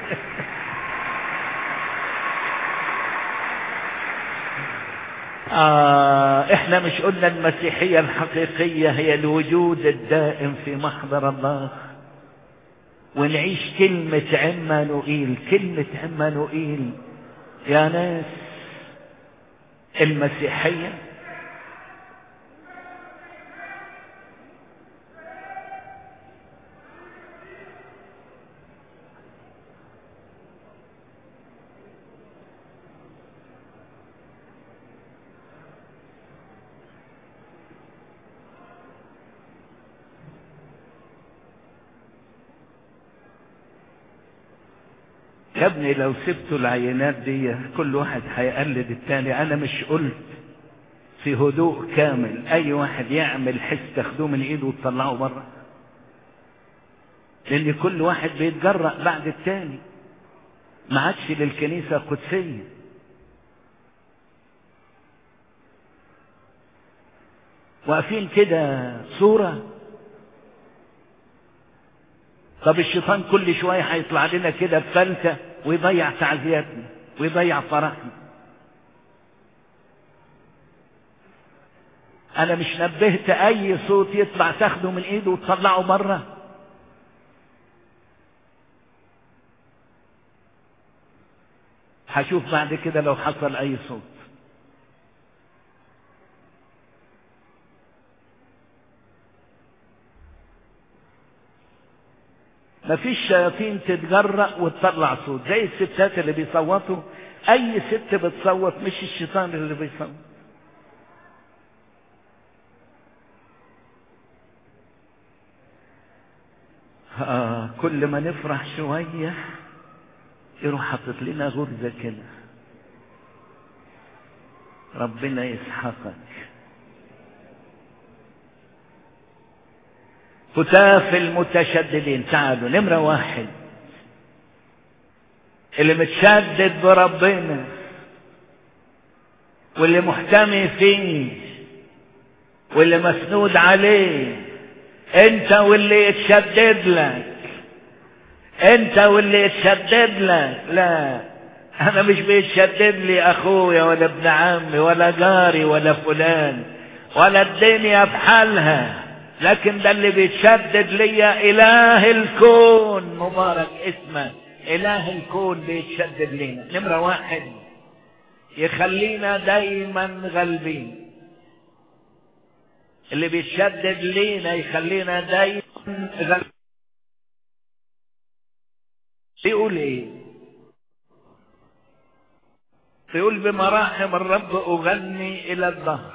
آه احنا مش قلنا المسيحية الحقيقية هي الوجود الدائم في محضر الله، ونعيش كلمة عمانوئيل، كلمة عمانوئيل يا ناس. المسيحية يا ابني لو سبتوا العينات دي كل واحد هيقلد التاني. انا مش قلت في هدوء كامل اي واحد يعمل حس تاخدوه من ايده وتطلعه بره؟ لان كل واحد بيتجرأ بعد التاني، ما عادش للكنيسة قدسية. واقفين كده صورة. طب الشيطان كل شوية هيطلع لنا كده بفلتة ويضيع تعزياتنا ويضيع فرحنا. انا مش نبهت اي صوت يطلع تاخده من ايده وتطلعه بره؟ هشوف بعد كده لو حصل اي صوت. مفيش شياطين تتجرأ وتطلع صوت زي الستات اللي بيصوتوا. اي ست بتصوت، مش الشيطان اللي بيصوت. آه كل ما نفرح شوية يروح حاطط لنا غرزة كده. ربنا يسحقك. فتاف المتشددين. تعالوا نمرة واحد، اللي متشدد بربنا واللي محتمي فيه واللي مسنود عليه. انت واللي يتشدد لك، انت واللي يتشدد لك. لا، انا مش بيتشدد لي اخويا ولا ابن عمي ولا جاري ولا فلان ولا الدنيا بحالها، لكن ده اللي بيتشدد ليا اله الكون، مبارك اسمه. اله الكون بيتشدد لينا. نمرة واحد، يخلينا دايما غالبين. اللي بيتشدد لينا يخلينا دايما غالبين. بيقول ايه؟ بيقول بمراحم الرب اغني الى الظهر.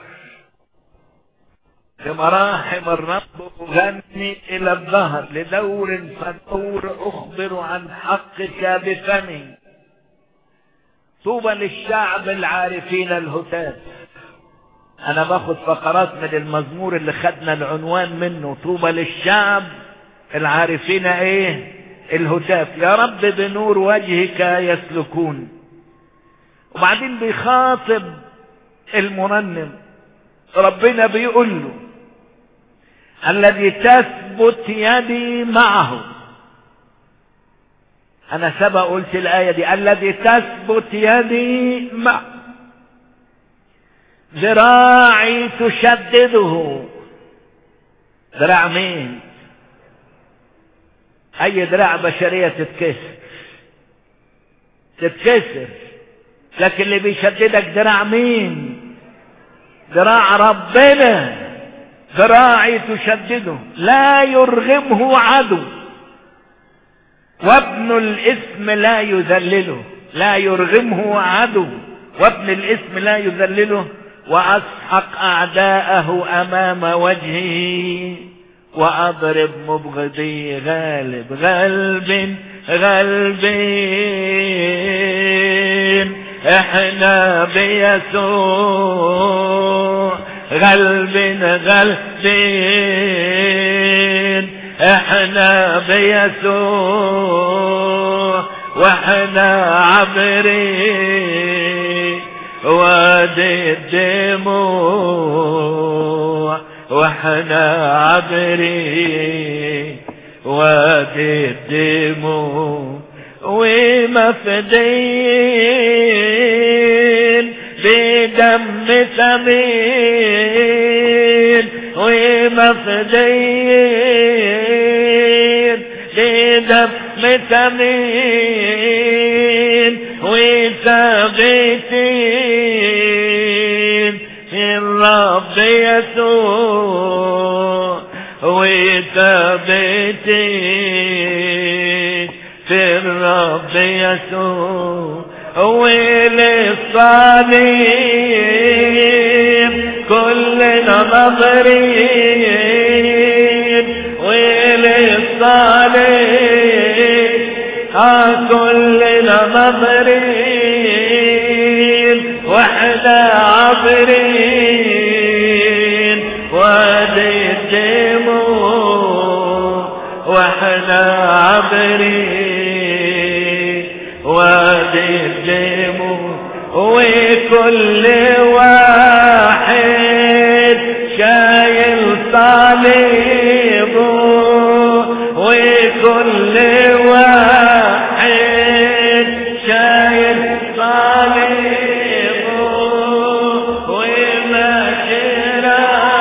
بمراحم الرب اغني الى الظهر، لدور فدور اخبر عن حقك بفمي. طوبى للشعب العارفين الهتاف. انا باخد فقرات من المزمور اللي خدنا العنوان منه، طوبى للشعب العارفين ايه؟ الهتاف. يا رب بنور وجهك يسلكون. وبعدين بيخاطب المرنم، ربنا بيقول له الذي تثبت يدي معه. انا سبق قلت الايه دي، الذي تثبت يدي معه، ذراعي تشدده. ذراع مين؟ اي ذراع بشريه تتكسر تتكسر، لكن اللي بيشددك ذراع مين؟ ذراع ربنا. ذراعي تشدده، لا يرغمه عدو، وابن الاسم لا يذلله. لا يرغمه عدو، وابن الاسم لا يذلله. واسحق اعداءه امام وجهه، واضرب مبغضي. غالب غالب غالبين احنا بيسوع. غالبين غالبين احنا بيسوع، واحنا عبرين وادي الدموع، واحنا عبرين وادي الدموع. ومفدين بدم ثمين، ومفدين بدم ثمين، وثابتين في الرب يسوع، وثابتين في الرب يسوع. وللصليب كلنا نظرين، وللصليب كلنا نظرين، واحنا عبرين وادي الدموع، واحنا عبرين وادي الدموع. وكل واحد شايل صليبه، وكل واحد شايل صليبه، وماشي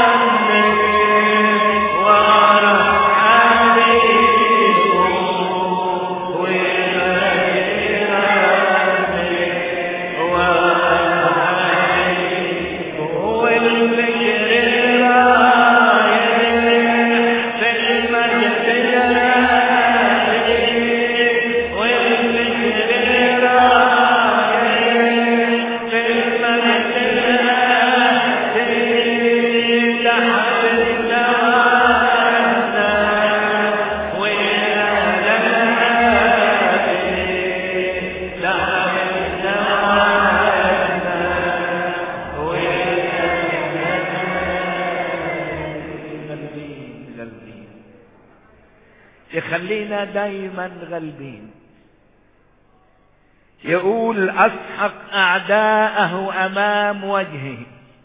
يخلينا دايما غالبين. يقول أسحق أعداءه أمام وجهه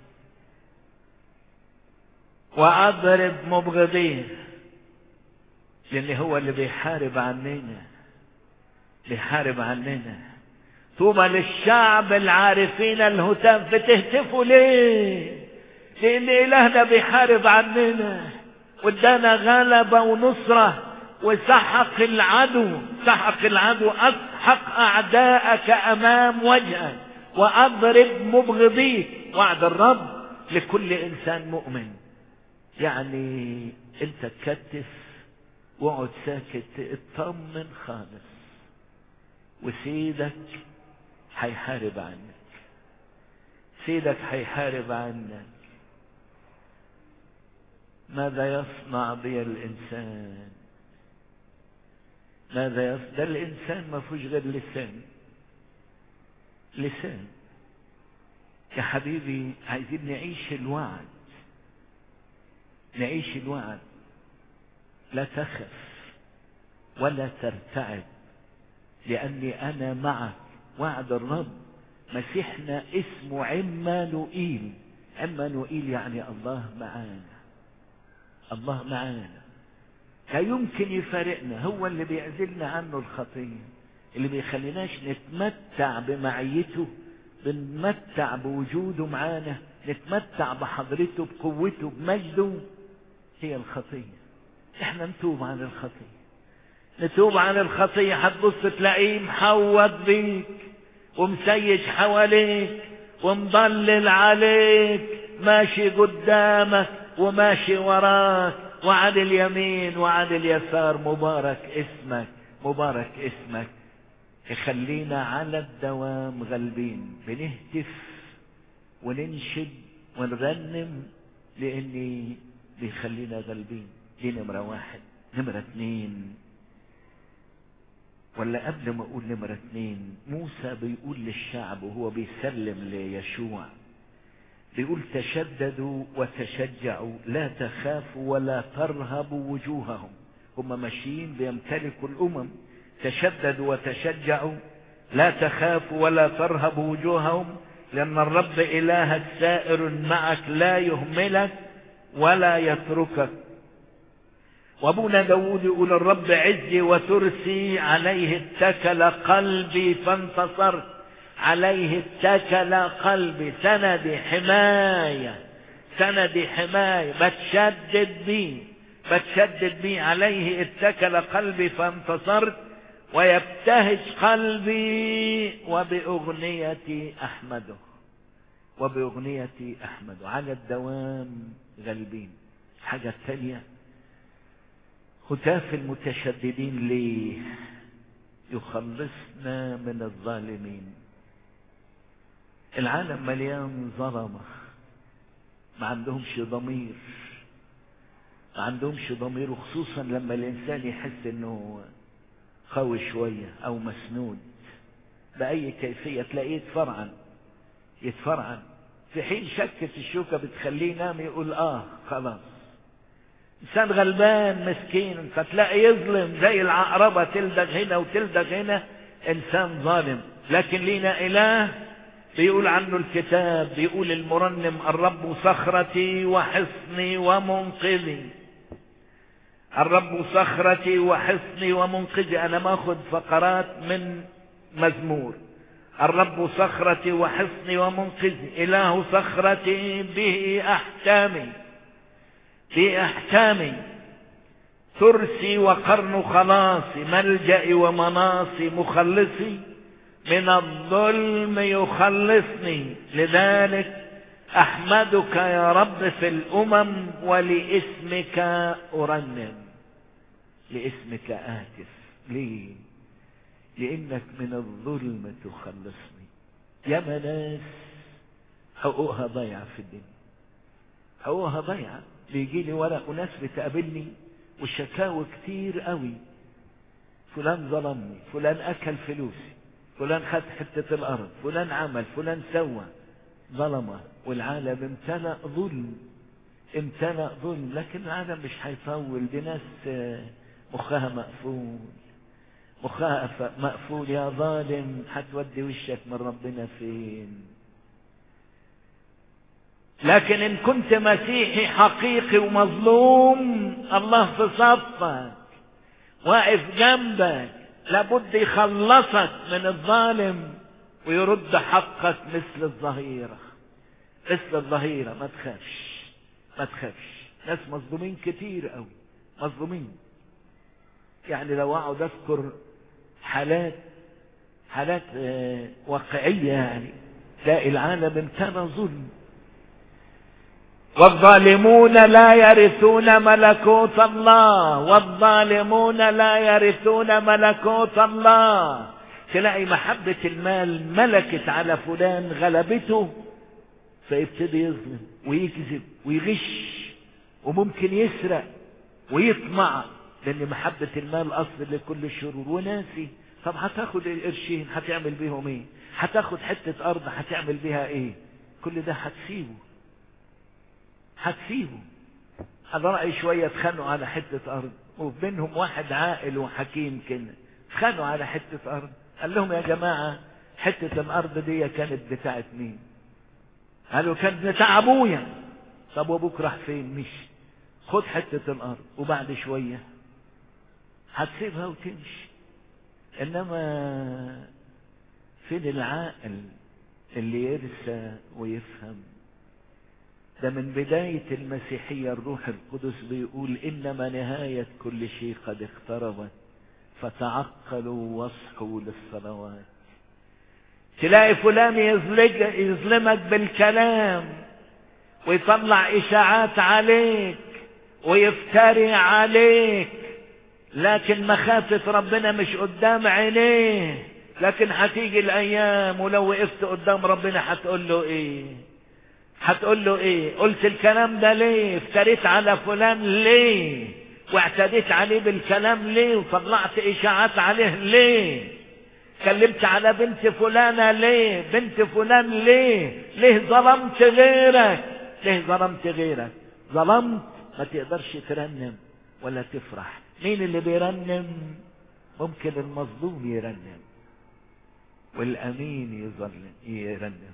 وأضرب مبغضيه، لأن هو اللي بيحارب عننا، بيحارب عننا. طوبى للشعب العارفين الهتاف. بتهتفوا ليه؟ لأن إلهنا بيحارب عننا وادانا غلبة ونصرة وسحق العدو. سحق العدو. أسحق أعداءك أمام وجهك وأضرب مبغضيك. وعد الرب لكل إنسان مؤمن. يعني أنت تكتف واقعد ساكت، اطمن خالص، وسيدك هيحارب عنك. سيدك هيحارب عنك. ماذا يصنع بي الإنسان؟ ماذا يصنع؟ ده الإنسان ما فيهوش غير لسان. لسان يا حبيبي. عايزين نعيش الوعد، نعيش الوعد. لا تخف ولا ترتعب لأني أنا معك. وعد الرب. مسيحنا اسمه عمانوئيل. عمانوئيل يعني الله معانا. الله معانا، لا يمكن يفارقنا. هو اللي بيعزلنا عنه الخطية، اللي بيخليناش نتمتع بمعيته، بنتمتع بوجوده معانا، نتمتع بحضرته، بقوته، بمجده. هي الخطية. احنا نتوب عن الخطية، نتوب عن الخطية. هتبص تلاقيه محوط بيك ومسيج حواليك ومضلل عليك، ماشي قدامك وماشي وراك، وعن اليمين وعن اليسار. مبارك اسمك، مبارك اسمك. يخلينا على الدوام غالبين، بنهتف وننشد ونرنم لاني بيخلينا غالبين. دي نمرة واحد. نمرة اتنين، ولا قبل ما اقول نمرة اتنين، موسى بيقول للشعب وهو بيسلم ليشوع، بيقول تشددوا وتشجعوا، لا تخافوا ولا ترهبوا وجوههم. هم ماشيين بيمتلكوا الامم. تشددوا وتشجعوا، لا تخافوا ولا ترهبوا وجوههم، لان الرب الهك سائر معك، لا يهملك ولا يتركك. وابونا داود يقول الرب عزي وترسي، عليه اتكل قلبي فانتصرت. عليه اتكل قلبي، سندي حماية، سندي حماية، بتشدد بيه، بتشدد بيه. عليه اتكل قلبي فانتصرت، ويبتهج قلبي وبأغنيتي أحمده، وبأغنيتي أحمده. على الدوام غالبين. الحاجة الثانية، هتاف المتشددين ليه؟ يخلصنا من الظالمين. العالم مليان ظلمة، ما عندهمش ضمير، ما عندهمش ضمير. وخصوصا لما الإنسان يحس إنه قوي شوية أو مسنود بأي كيفية، تلاقيه يتفرعن يتفرعن في حين شكة الشوكة بتخليه ينام يقول آه خلاص. إنسان غلبان مسكين فتلاقي يظلم زي العقربة، تلدغ هنا وتلدغ هنا. إنسان ظالم. لكن لينا إله بيقول عنه الكتاب، بيقول المرنم الرب صخرتي وحصني ومنقذي. الرب صخرتي وحصني ومنقذي. أنا ماخذ فقرات من مزمور. الرب صخرتي وحصني ومنقذي، إله صخرتي به أحتامي، بأحكامي. ترسي وقرن خلاصي، ملجئي ومناصي، مخلصي من الظلم يخلصني. لذلك أحمدك يا رب في الأمم، ولاسمك أرنم، لاسمك آتف. ليه؟ لأنك من الظلم تخلصني. يا ناس حقوقها ضيعة في الدنيا، حقوقها ضيعة. بيجي لي ورق وناس بتقابلني والشكاوى كتير قوي. فلان ظلمني، فلان أكل فلوسي، فلان خد حتة الأرض، فلان عمل، فلان سوى. ظلمة. والعالم امتلأ ظلم، امتلأ ظلم. لكن العالم مش هيطول، دي ناس مخها مقفول، مخها مقفول. يا ظالم هتودي وشك من ربنا فين؟ لكن ان كنت مسيحي حقيقي ومظلوم، الله في صفك واقف جنبك، لابد يخلصك من الظالم ويرد حقك مثل الظهيرة، مثل الظهيرة. ما تخافش، ما تخافش. ناس مظلومين كتير قوي، مظلومين. يعني لو اقعد اذكر حالات حالات واقعية، يعني تلاقي العالم امتنى ظلم. والظالمون لا يرثون ملكوت الله، والظالمون لا يرثون ملكوت الله. تلاقي محبة المال ملكت على فلان، غلبته، فيبتدي يظلم ويكذب ويغش وممكن يسرق ويطمع، لأن محبة المال أصل لكل الشرور. وناسي طب هتاخد القرشين هتعمل بيهم ايه؟ هتاخد حتة أرض هتعمل بيها ايه؟ كل ده هتسيبه، هتسيبه. على رأي شوية اتخانقوا على حتة أرض، وبينهم واحد عاقل وحكيم كده، اتخانقوا على حتة أرض. قال لهم يا جماعة حتة الأرض دي كانت بتاعت مين؟ قالوا كانت بتاع أبويا. طب وأبوك راح فين؟ مش خد حتة الأرض، وبعد شوية هتسيبها وتمشي. إنما فين العاقل اللي يرثى ويفهم؟ ده من بداية المسيحية الروح القدس بيقول إنما نهاية كل شيء قد اقتربت فتعقلوا واصحوا للصلوات. تلاقي فلان يظلمك بالكلام ويطلع إشاعات عليك ويفتري عليك، لكن مخافة ربنا مش قدام عينيه. لكن هتيجي الأيام ولو وقفت قدام ربنا هتقول له إيه؟ هتقول له ايه؟ قلت الكلام ده ليه؟ افتريت على فلان ليه؟ واعتديت عليه بالكلام ليه؟ وطلعت اشاعات عليه ليه؟ كلمت على بنت فلانة ليه؟ بنت فلان ليه؟ ليه ظلمت غيرك؟ ليه ظلمت غيرك؟ ظلمت ما تقدرش ترنم ولا تفرح. مين اللي بيرنم؟ ممكن المظلوم يرنم والامين يظلم يرنم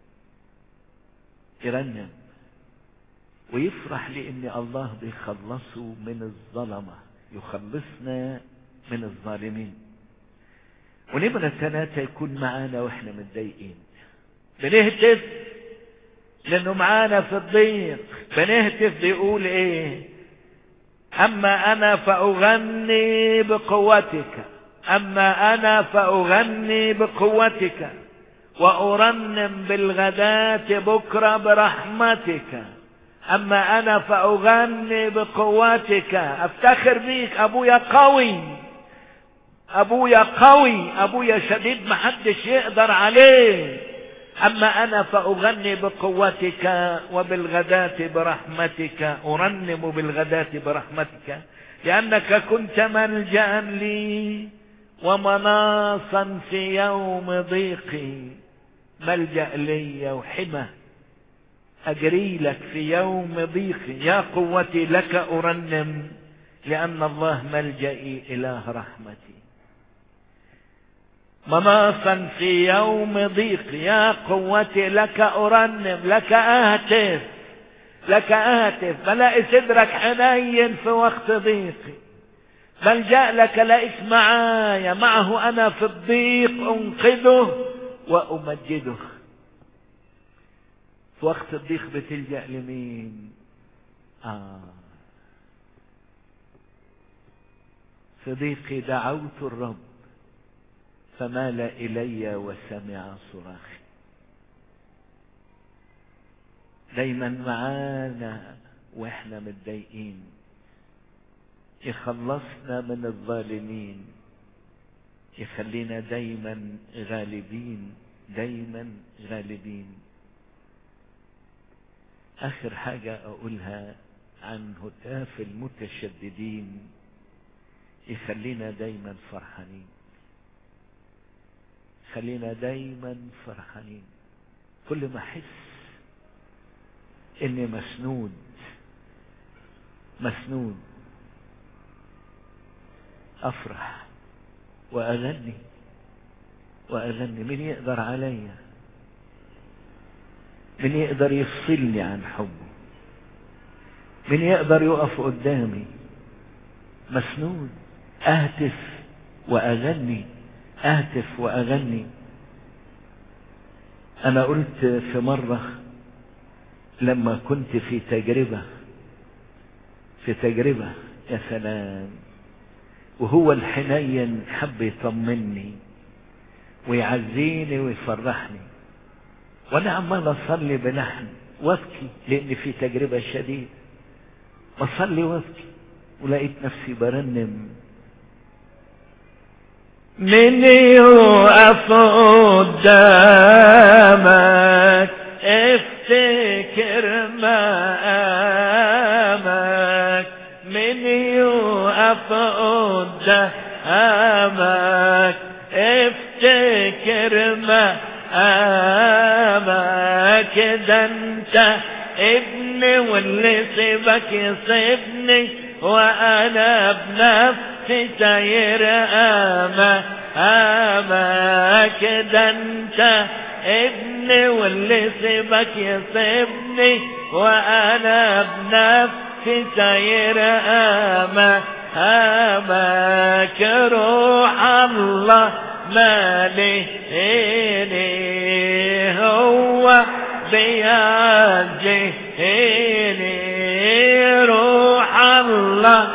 يرنم ويفرح، لأن الله بيخلصه من الظلمة، يخلصنا من الظالمين. ونمرة ثلاثة يكون معانا واحنا متضايقين، بنهتف لأنه معانا في الضيق. بنهتف بيقول ايه؟ أما أنا فأغني بقوتك، أما أنا فأغني بقوتك، وأرنم بالغداة بكرة برحمتك. أما أنا فأغني بقوتك، أفتخر بيك. أبويا قوي، أبويا قوي، أبويا شديد محدش يقدر عليه. أما أنا فأغني بقوتك وبالغداة برحمتك، أرنم بالغداة برحمتك، لأنك كنت ملجأ لي ومناصا في يوم ضيقي. ملجأ لي وحمى أجري لك في يوم ضيقي. يا قوتي لك أرنم، لأن الله ملجئي إله رحمتي. مناصا في يوم ضيقي، يا قوتي لك أرنم، لك أهتف، لك أهتف. بلاقي صدرك حنين في وقت ضيقي، ملجأ لك لقيت معايا، معه أنا في الضيق أنقذه وأمجده. في وقت الضيق بتلجأ لمين؟ آه في ضيقي دعوت الرب فمال إلي وسمع صراخي. دايما معانا واحنا متضايقين، يخلصنا من الظالمين، يخلينا دايما غالبين، دايما غالبين. آخر حاجة أقولها عن هتاف المتشددين، يخلينا دايما فرحانين، خلينا دايما فرحانين. كل ما أحس إني مسنود مسنود أفرح وأغني وأغني. من يقدر عليا؟ من يقدر يفصلني عن حبه؟ من يقدر يقف قدامي مسنود؟ أهتف وأغني، أهتف وأغني. أنا قلت في مرة لما كنت في تجربة في تجربة يا سلام، وهو الحنين حب يطمني ويعزيني ويفرحني، وانا عمال اصلي بلحن وابكي لان في تجربة شديدة، بصلي وابكي ولقيت نفسي برنم: من يقف قدامك افتكر مقامك، من يقف قدامك افتكر مقامك، ده انت ابني واللي سيبك يصيبني وانا بنفسي ساير امامك، ده انت ابني واللي سيبك يصيبني وانا بنفسي ساير امامك، روح الله ماليني هو بيعزيني، روح الله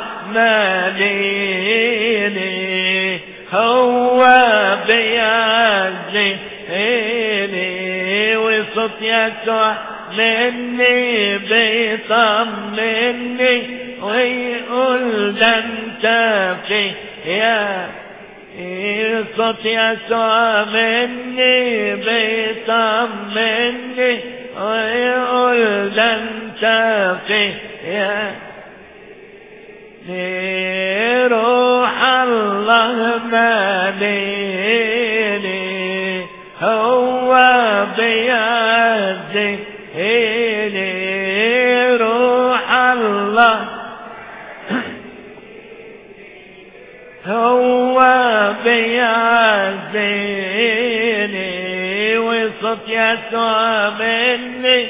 ماليني هو بيعزيني، وصوت يسوع مني بيطمني ويقول ده انت في يا صوت يسوع مني بيطمني ويقول ده انت في يا روح الله ماليني هو بيعزيني، روح الله هو بيعزيني، وصوت يسوع مني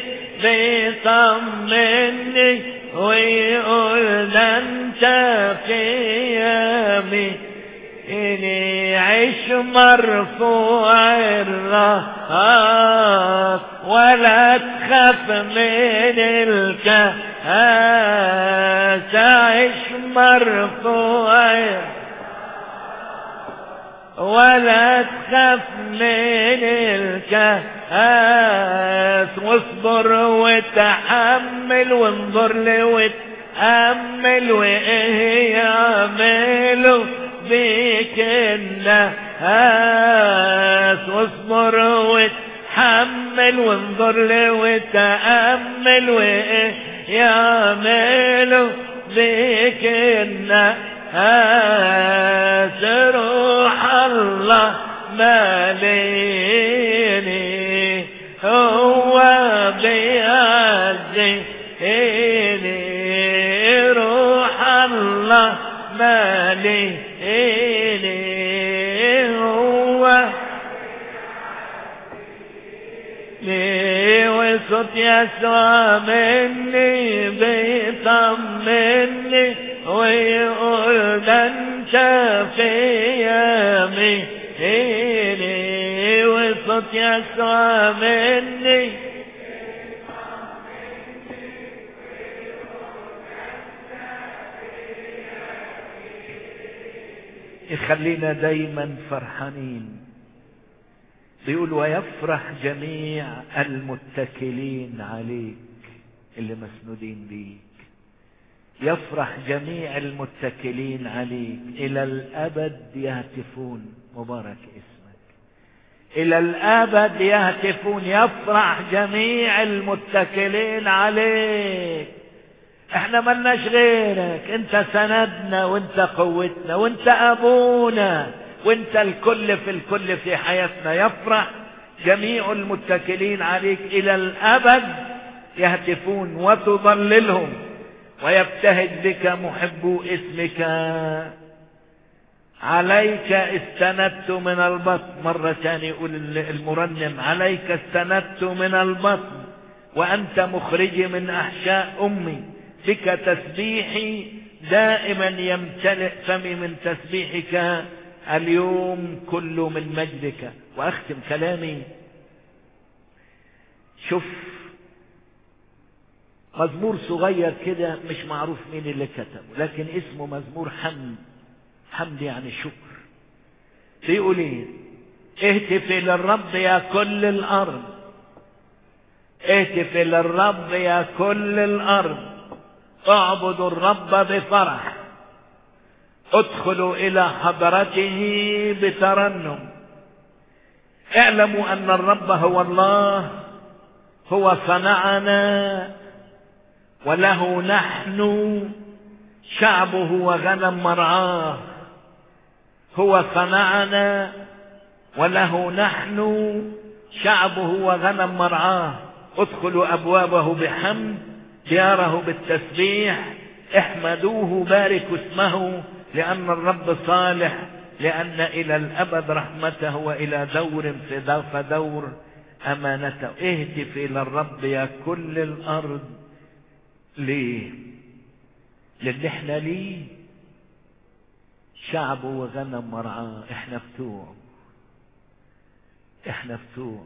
بيطمني ويقول ده انت في يمي إني عيش مرفوع الراس ولا تخاف من الكاس، عيش مرفوع ولا تخاف من الكاس، واصبر وتحمل وانظر لي وتأمل وايه يعملوا بيك الناس، واصبر وتحمل وانظر لي وتأمل وايه يعملوا بيك الناس، روح الله ماليني هو بيعزيني، روح الله ماليني هو وصوت يسوع مني بيطمني ويقول ده انت في يميني، وصوت يسوع مني يخلينا دايما فرحانين. بيقول ويفرح جميع المتكلين عليك، اللي مسنودين بيك، يفرح جميع المتكلين عليك إلى الأبد يهتفون، مبارك اسمك، إلى الأبد يهتفون، يفرح جميع المتكلين عليك. احنا ملناش غيرك، انت سندنا وانت قوتنا وانت ابونا وانت الكل في الكل في حياتنا. يفرح جميع المتكلين عليك إلى الأبد يهتفون وتضللهم ويبتهج بك محبو اسمك عليك استندت من البطن. مرة ثانية يقول المرنم عليك استندت من البطن وأنت مخرجي من أحشاء أمي. بك تسبيحي دائما يمتلئ فمي من تسبيحك اليوم كله من مجدك. وأختم كلامي. شوف مزمور صغير كده مش معروف مين اللي كتبه، لكن اسمه مزمور حمد. حمد يعني شكر. بيقول ايه؟ اهتفي للرب يا كل الارض، اهتفي للرب يا كل الارض، اعبدوا الرب بفرح، ادخلوا الى حضرته بترنم. اعلموا ان الرب هو الله، هو صنعنا وله نحن شعبه وغنم مرعاه. هو صنعنا وله نحن شعبه وغنم مرعاه. ادخلوا ابوابه بحمد، دياره بالتسبيح، احمدوه باركوا اسمه، لان الرب صالح، لان الى الابد رحمته والى دور فدور امانته. اهتف الى الرب يا كل الارض. ليه؟ لان احنا ليه شعبه وغنم مرعاه. احنا بتوعه، احنا بتوعه.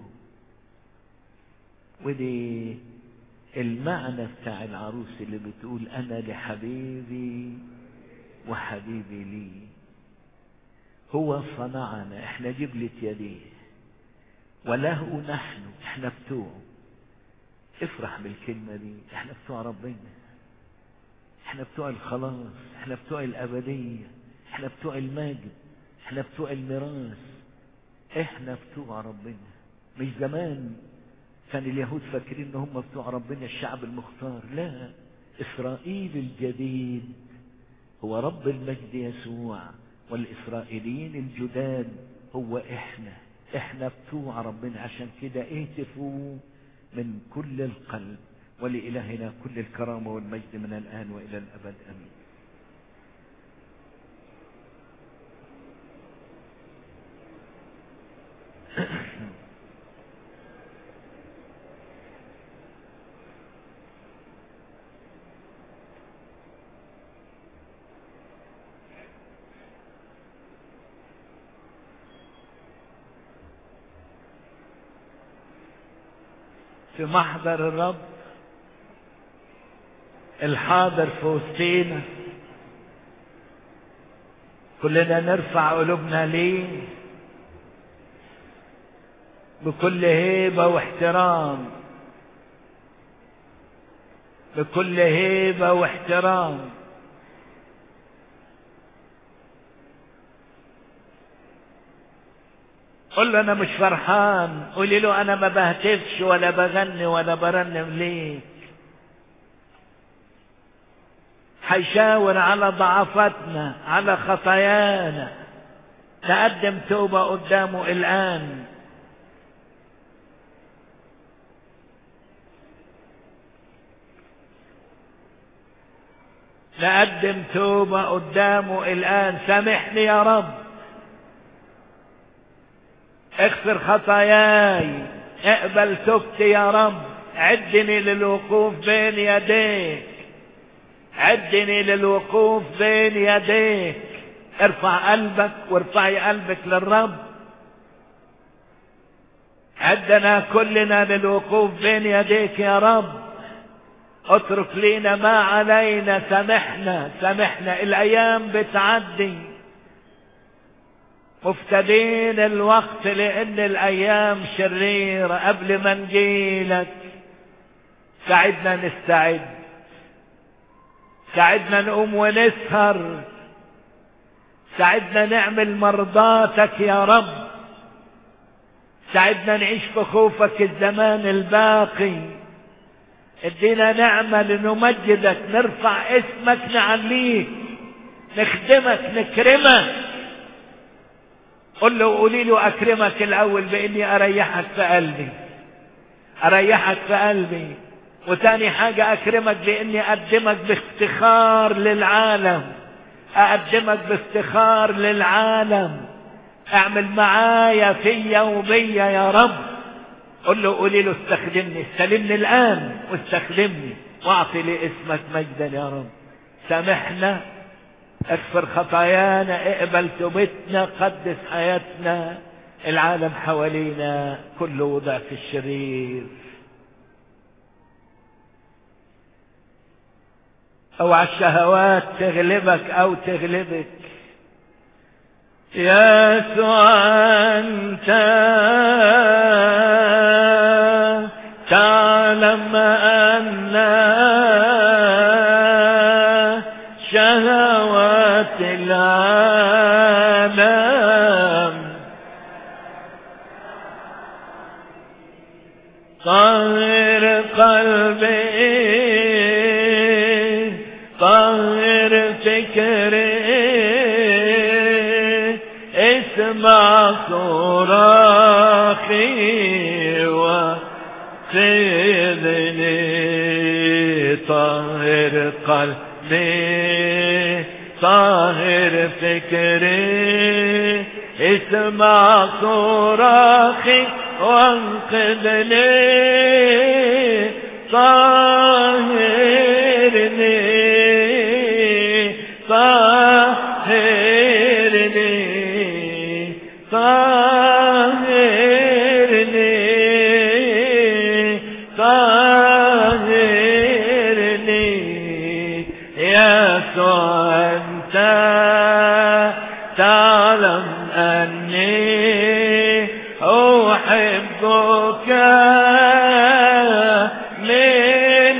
ودي المعنى بتاع العروس اللي بتقول انا لحبيبي وحبيبي لي. هو صنعنا، احنا جبلة يديه، وله نحن، احنا بتوعه. افرح بالكلمة دي. احنا بتوع ربنا، احنا بتوع الخلاص، احنا بتوع الابدية، احنا بتوع المجد، احنا بتوع الميراث، احنا بتوع ربنا. مش زمان كان اليهود فاكرين ان هم بتوع ربنا الشعب المختار. لا، اسرائيل الجديد هو رب المجد يسوع، والاسرائيليين الجداد هو احنا. احنا بتوع ربنا. عشان كده اهتفوا من كل القلب. ولإلهنا كل الكرامة والمجد من الآن وإلى الأبد آمين. في محضر الرب الحاضر في وسطينا، كلنا نرفع قلوبنا ليه بكل هيبة واحترام، بكل هيبة واحترام. قل له انا مش فرحان، قولي له انا ما بهتفش ولا بغني ولا برنم ليه. هيشاور على ضعفاتنا، على خطايانا، نقدم توبة قدامه الآن. نقدم توبة قدامه الآن. سامحني يا رب، اغفر خطاياي، اقبل توبتي يا رب، عدني للوقوف بين يديك، عدني للوقوف بين يديك. ارفع قلبك وارفعي قلبك للرب. عدنا كلنا للوقوف بين يديك يا رب. اترك لينا ما علينا، سامحنا سامحنا. الايام بتعدي، مفتدين الوقت لان الايام شريرة. قبل ما نجيلك ساعدنا نستعد، ساعدنا نقوم ونسهر، ساعدنا نعمل مرضاتك يا رب، ساعدنا نعيش في خوفك الزمان الباقي. ادينا نعمة لنمجدك، نرفع اسمك، نعليك، نخدمك، نكرمك. قل له قولي له اكرمك الاول باني اريحك في قلبي، اريحك في قلبي. وتاني حاجة اكرمك باني اقدمك بافتخار للعالم. اقدمك بافتخار للعالم. اعمل معايا فيا وبيا يا رب. قل له قولي له استخدمني، استلمني الان واستخدمني واعطي لاسمك مجدا يا رب. سامحنا، اغفر خطايانا، اقبل توبتنا، قدس حياتنا. العالم حوالينا كله وضع في الشرير. اوعى الشهوات تغلبك او تغلبك. يسوع انت تعلم ان شهوات العالم طهر قلبي طهر فكري اسمع صراخي وخذني. طهر قلبي طهر فكري اسمع صراخي وانقذني. طهرني طهرني طهرني طهرني. يسوع أنت تعلم أني أحبك من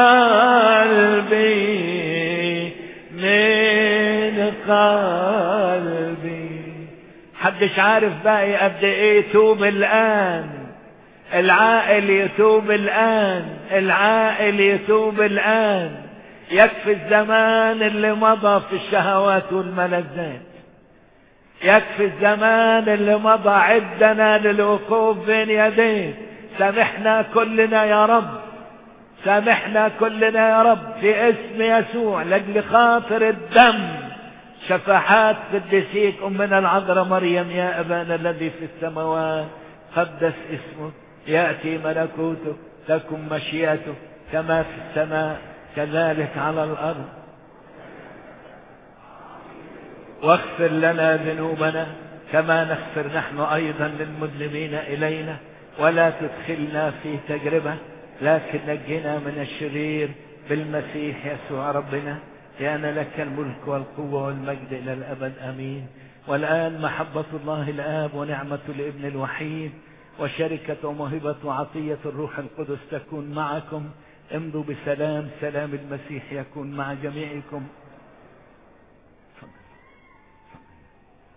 قلبي من قلبي. حدش عارف باقي قد ايه. توب الآن. العاقل يتوب الآن. العاقل يتوب الآن. يكفي الزمان اللي مضى في الشهوات والملذات. يكفي الزمان اللي مضى. عدنا للوقوف بين يديك. سامحنا كلنا يا رب. سامحنا كلنا يا رب في اسم يسوع، لاجل خاطر الدم. شفاعات قديسيك أمنا العذراء مريم. يا أبانا الذي في السماوات قدس اسمك، يأتي ملكوتك، تكن مشيئتك كما في السماء كذلك على الأرض. واغفر لنا ذنوبنا كما نغفر نحن أيضا للمذنبين إلينا، ولا تدخلنا في تجربة لكن نجنا من الشرير بالمسيح يسوع ربنا. لأن لك الملك والقوة والمجد إلى الأبد آمين. والآن محبة الله الآب ونعمة الابن الوحيد وشركة وموهبة وعطية الروح القدس تكون معكم. امضوا بسلام. سلام المسيح يكون مع جميعكم.